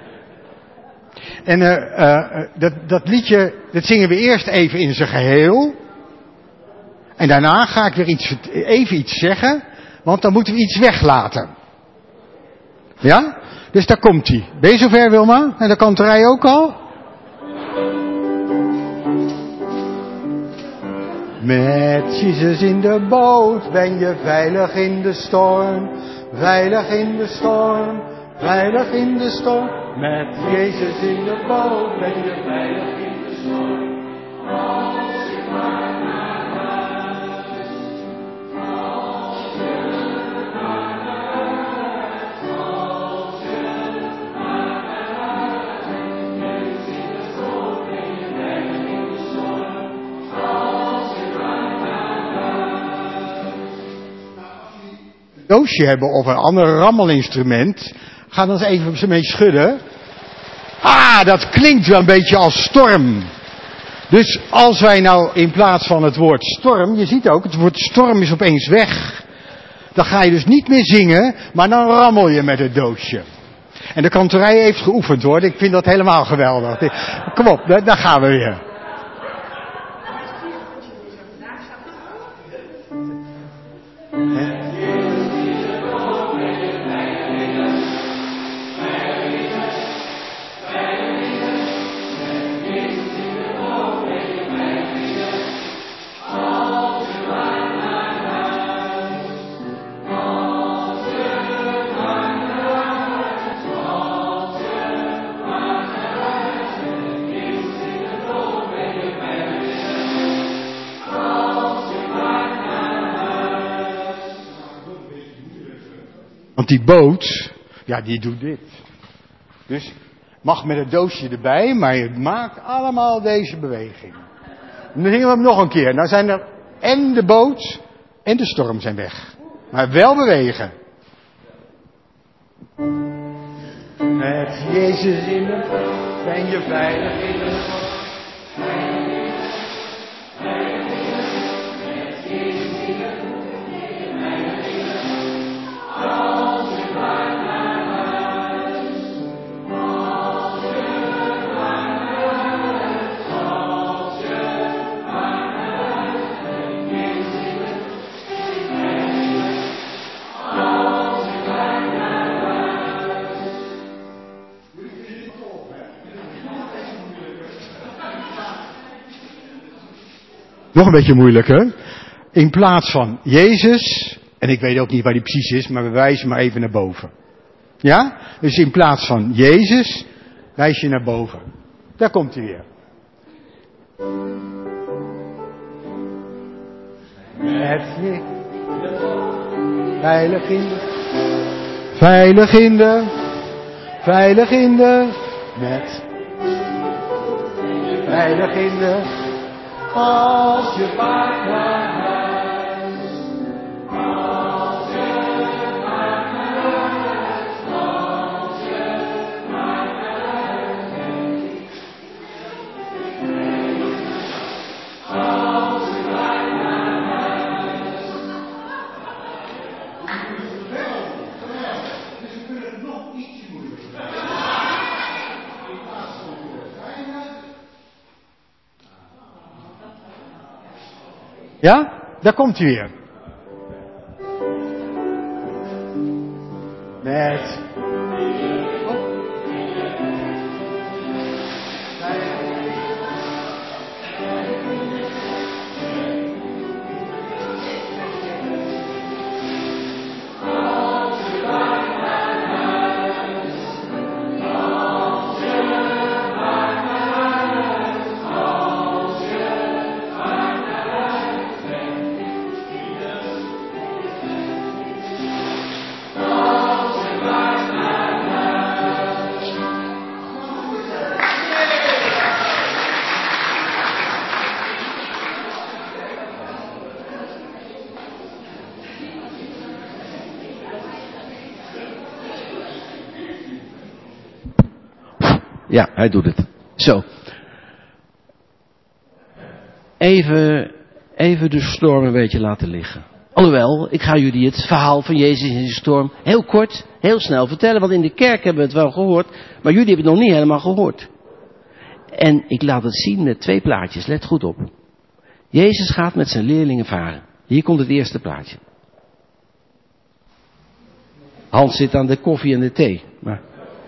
En dat liedje, dat zingen we eerst even in zijn geheel. En daarna ga ik weer even iets zeggen, want dan moeten we iets weglaten. Ja? Dus daar komt hij. Ben je zover, Wilma? En de kantorij ook al? Met Jezus in de boot ben je veilig in de storm. Veilig in de storm. Veilig in de storm. Met Jezus in de boot ben je veilig in de storm. Als je maar naar huis. Als je maar naar huis. Als je maar naar huis. Met Jezus in de boot ben je veilig in de storm. Als je maar naar huis. Als jullie een doosje hebben of een ander rammelinstrument, ga dan eens even mee schudden. Ah, dat klinkt wel een beetje als storm. Dus als wij nou in plaats van het woord storm, je ziet ook, het woord storm is opeens weg. Dan ga je dus niet meer zingen, maar dan rammel je met het doosje. En de kantorij heeft geoefend hoor, ik vind dat helemaal geweldig. Kom op, daar gaan we weer. Want die boot, ja, die doet dit. Dus mag met het doosje erbij, maar je maakt allemaal deze beweging. En dan zingen we hem nog een keer. Nou zijn er en de boot en de storm zijn weg. Maar wel bewegen. Met Jezus in de boot ben je veilig in de storm. Nog een beetje moeilijker. In plaats van Jezus, en ik weet ook niet waar die precies is, maar we wijzen maar even naar boven. Ja? Dus in plaats van Jezus, wijs je naar boven. Daar komt hij weer. Met je. Veilig in de. Veilig in de. Veilig in de. Met. Veilig in de. Als je vaart naar huis, als je vaart naar huis, als je vaart naar huis, als je vaart naar huis. Dus we kunnen het nog ietsje moeilijker maken. In plaats van het woord veilig. Ja? Daar komt hij weer. Met. Ja, hij doet het. Zo. Even de storm een beetje laten liggen. Alhoewel, ik ga jullie het verhaal van Jezus in de storm heel kort, heel snel vertellen. Want in de kerk hebben we het wel gehoord, maar jullie hebben het nog niet helemaal gehoord. En ik laat het zien met 2 plaatjes, let goed op. Jezus gaat met zijn leerlingen varen. Hier komt het eerste plaatje. Hans zit aan de koffie en de thee. Maar...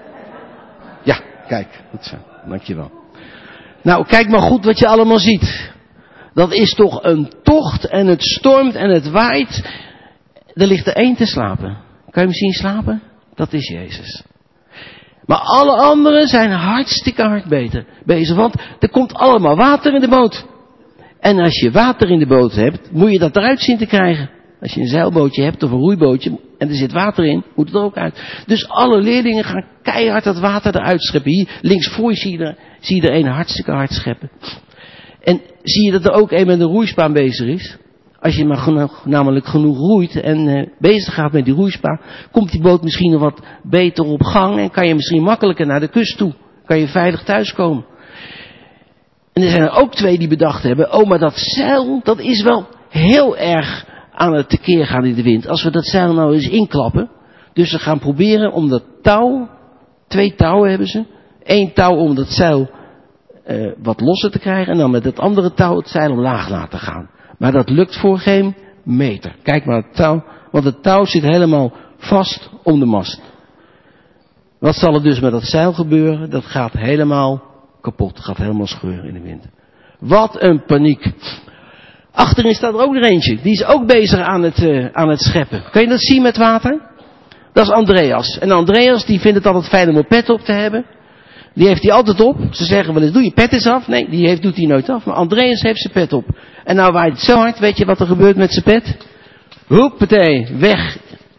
Ja, kijk, goed zo, dankjewel. Nou, kijk maar goed wat je allemaal ziet. Dat is toch een tocht en het stormt en het waait. Er ligt er 1 te slapen. Kan je hem zien slapen? Dat is Jezus. Maar alle anderen zijn hartstikke hard bezig. Want er komt allemaal water in de boot. En als je water in de boot hebt, moet je dat eruit zien te krijgen. Als je een zeilbootje hebt of een roeibootje en er zit water in, moet het er ook uit. Dus alle leerlingen gaan keihard dat water eruit scheppen. Hier links voor je zie je er 1 hartstikke hard scheppen. En zie je dat er ook 1 met een roeispaan bezig is? Als je maar namelijk genoeg roeit en bezig gaat met die roeispaan, komt die boot misschien nog wat beter op gang en kan je misschien makkelijker naar de kust toe. Kan je veilig thuiskomen. En er zijn er ook 2 die bedacht hebben, oh maar dat zeil, dat is wel heel erg aan het tekeer gaan in de wind. Als we dat zeil nou eens inklappen. Dus ze gaan proberen om dat touw, 2 touwen hebben ze. 1 touw om dat zeil wat losser te krijgen en dan met het andere touw het zeil omlaag laten gaan. Maar dat lukt voor geen meter. Kijk maar het touw, want het touw zit helemaal vast om de mast. Wat zal er dus met dat zeil gebeuren? Dat gaat helemaal kapot, gaat helemaal scheuren in de wind. Wat een paniek. Achterin staat er ook nog eentje, die is ook bezig aan het scheppen. Kun je dat zien met water? Dat is Andreas. En Andreas die vindt het altijd fijn om een pet op te hebben. Die heeft hij altijd op. Ze zeggen wel eens, doe je pet eens af. Nee, doet hij nooit af. Maar Andreas heeft zijn pet op. En nou waait het zo hard, weet je wat er gebeurt met zijn pet? Hoepatee, weg.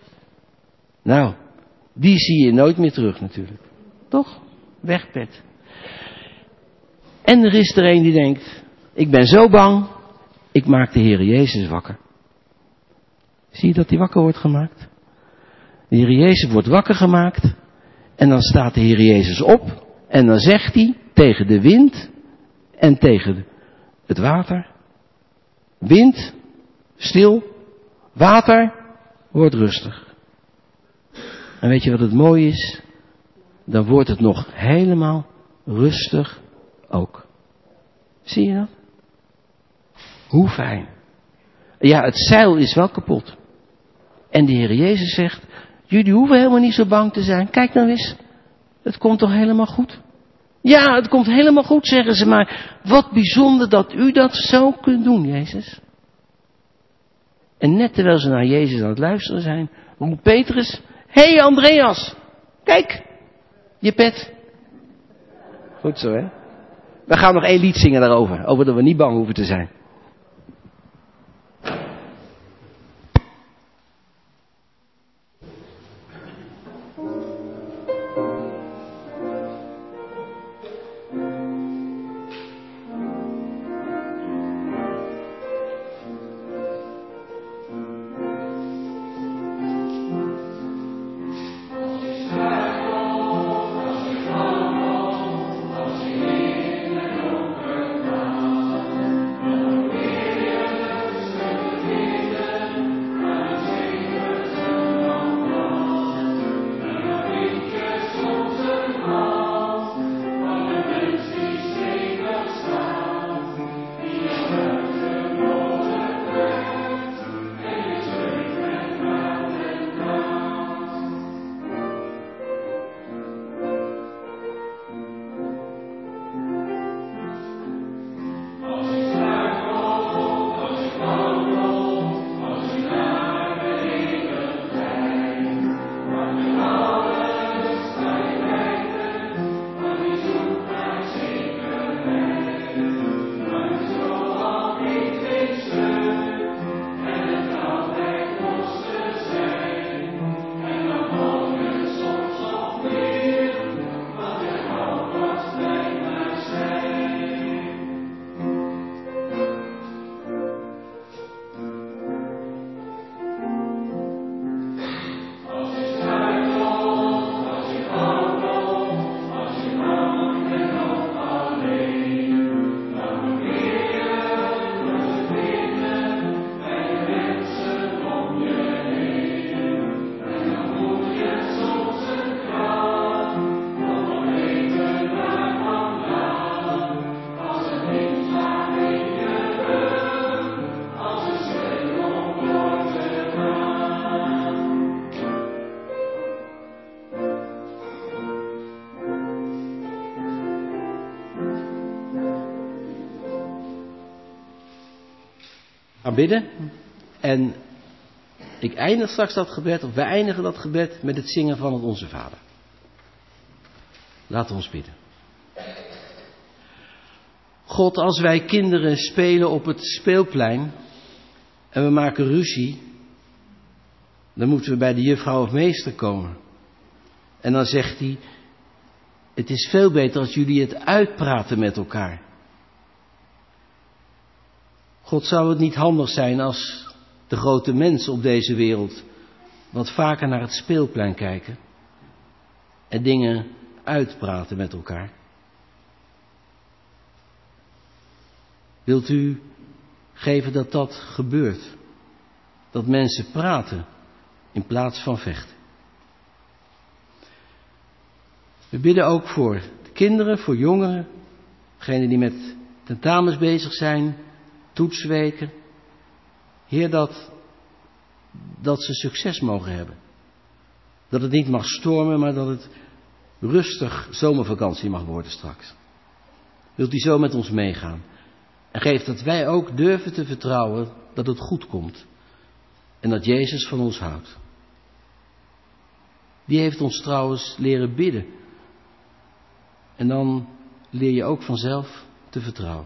Nou, die zie je nooit meer terug natuurlijk. Toch? Weg pet. En er is er een die denkt, ik ben zo bang, ik maak de Heer Jezus wakker. Zie je dat hij wakker wordt gemaakt? De Heer Jezus wordt wakker gemaakt. En dan staat de Heer Jezus op. En dan zegt hij tegen de wind en tegen het water. Wind, stil. Water, wordt rustig. En weet je wat het mooie is? Dan wordt het nog helemaal rustig ook. Zie je dat? Hoe fijn. Ja, het zeil is wel kapot. En de Heer Jezus zegt, jullie hoeven helemaal niet zo bang te zijn. Kijk nou eens, het komt toch helemaal goed? Ja, het komt helemaal goed, zeggen ze, maar wat bijzonder dat u dat zo kunt doen, Jezus. En net terwijl ze naar Jezus aan het luisteren zijn, roept Petrus, hé Andreas, kijk, je pet. Goed zo, hè? We gaan nog 1 lied zingen daarover, over dat we niet bang hoeven te zijn. Als aanbidden. En ik eindig straks dat gebed, of wij eindigen dat gebed met het zingen van het Onze Vader. Laten we ons bidden. God, als wij kinderen spelen op het speelplein en we maken ruzie, dan moeten we bij de juffrouw of meester komen. En dan zegt hij, het is veel beter als jullie het uitpraten met elkaar. God, zou het niet handig zijn als de grote mensen op deze wereld wat vaker naar het speelplein kijken en dingen uitpraten met elkaar? Wilt u geven dat dat gebeurt? Dat mensen praten in plaats van vechten. We bidden ook voor de kinderen, voor jongeren, degenen die met tentamens bezig zijn, toetsweken. Heer, dat ze succes mogen hebben. Dat het niet mag stormen, maar dat het rustig zomervakantie mag worden straks. Wilt u zo met ons meegaan? En geef dat wij ook durven te vertrouwen dat het goed komt. En dat Jezus van ons houdt. Die heeft ons trouwens leren bidden. En dan leer je ook vanzelf te vertrouwen.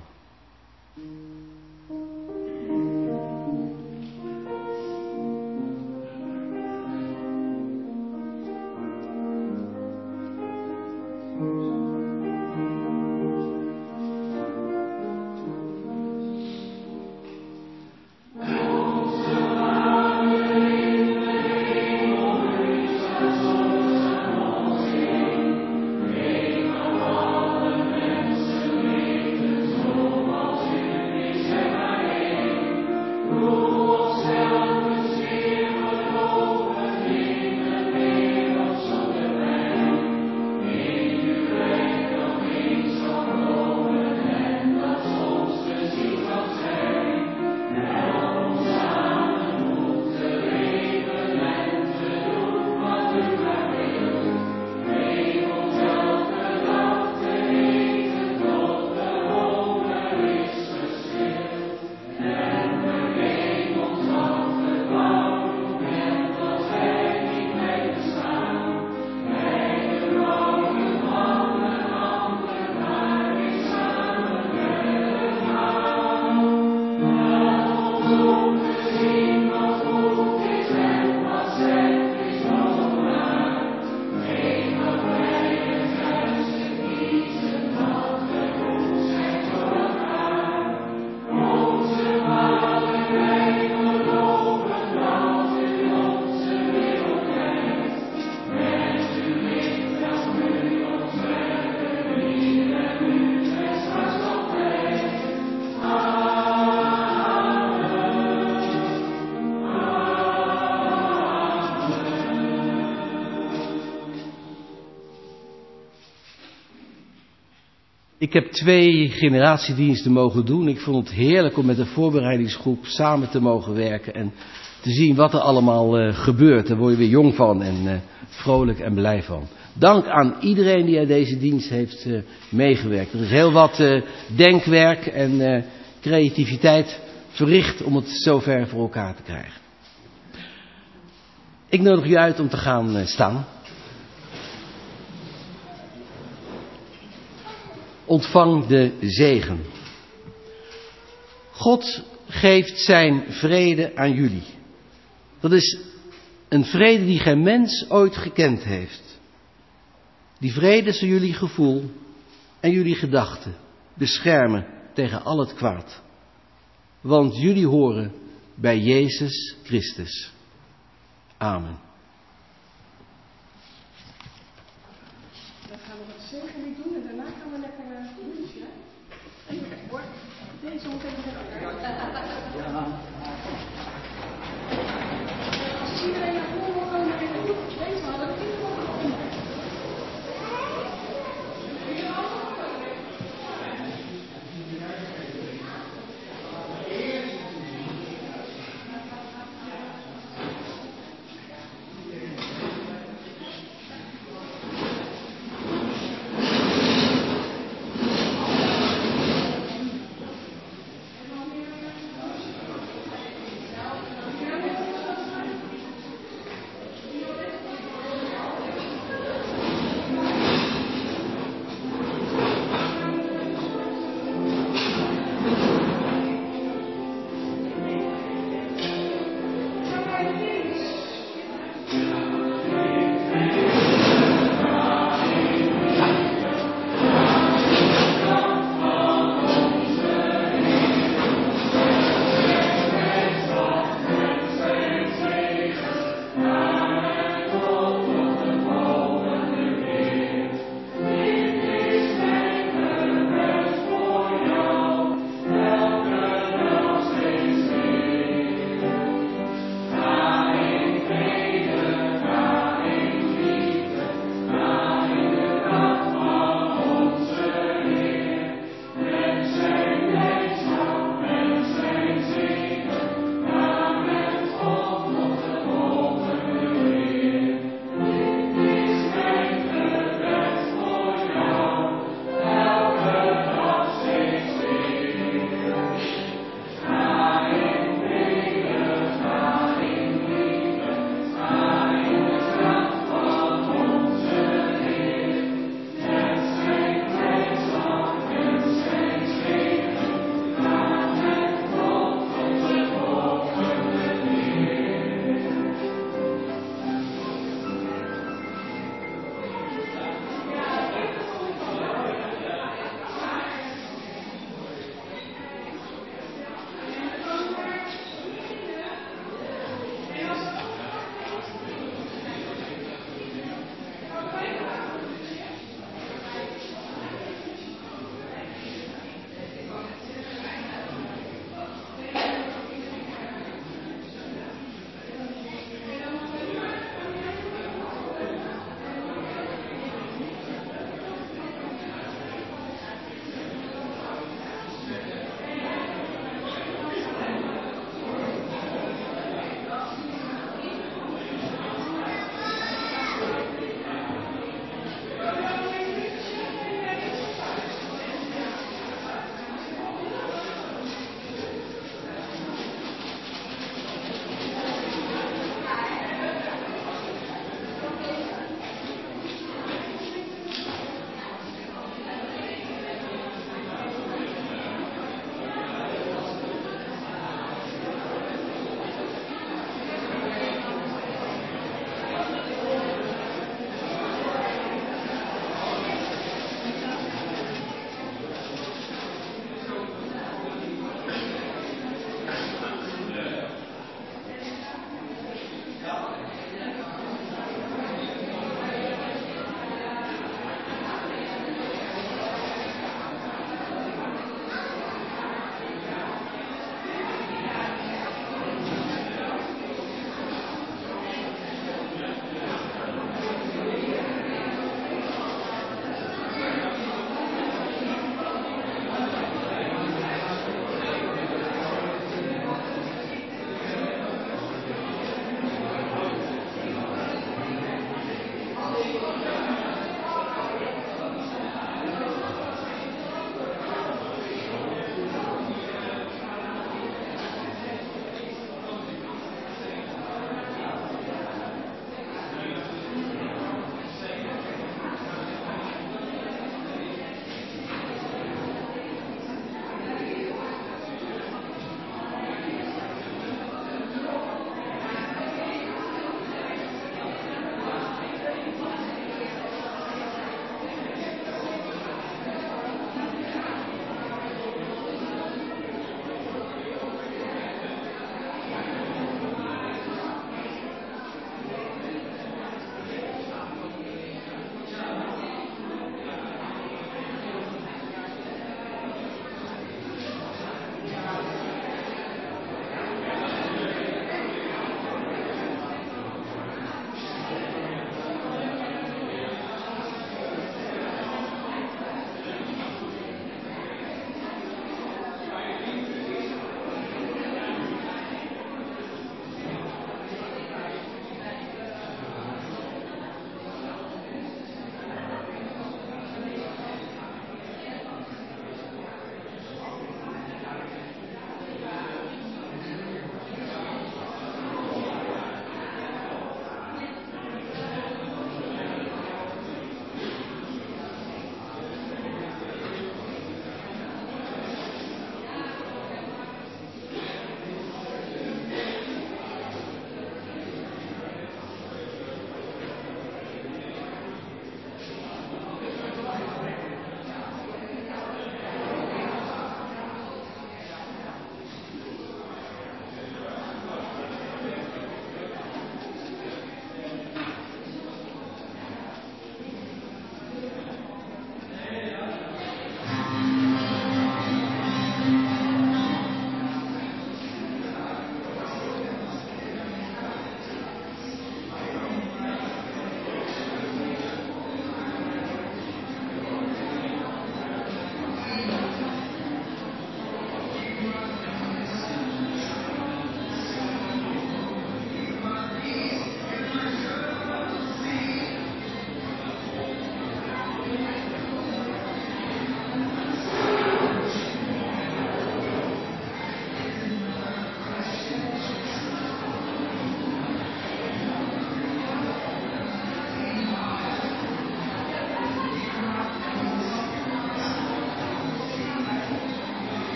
Ik heb 2 generatiediensten mogen doen. Ik vond het heerlijk om met een voorbereidingsgroep samen te mogen werken en te zien wat er allemaal gebeurt. Daar word je weer jong van en vrolijk en blij van. Dank aan iedereen die aan deze dienst heeft meegewerkt. Er is heel wat denkwerk en creativiteit verricht om het zover voor elkaar te krijgen. Ik nodig u uit om te gaan staan. Ontvang de zegen. God geeft zijn vrede aan jullie. Dat is een vrede die geen mens ooit gekend heeft. Die vrede zal jullie gevoel en jullie gedachten beschermen tegen al het kwaad. Want jullie horen bij Jezus Christus. Amen.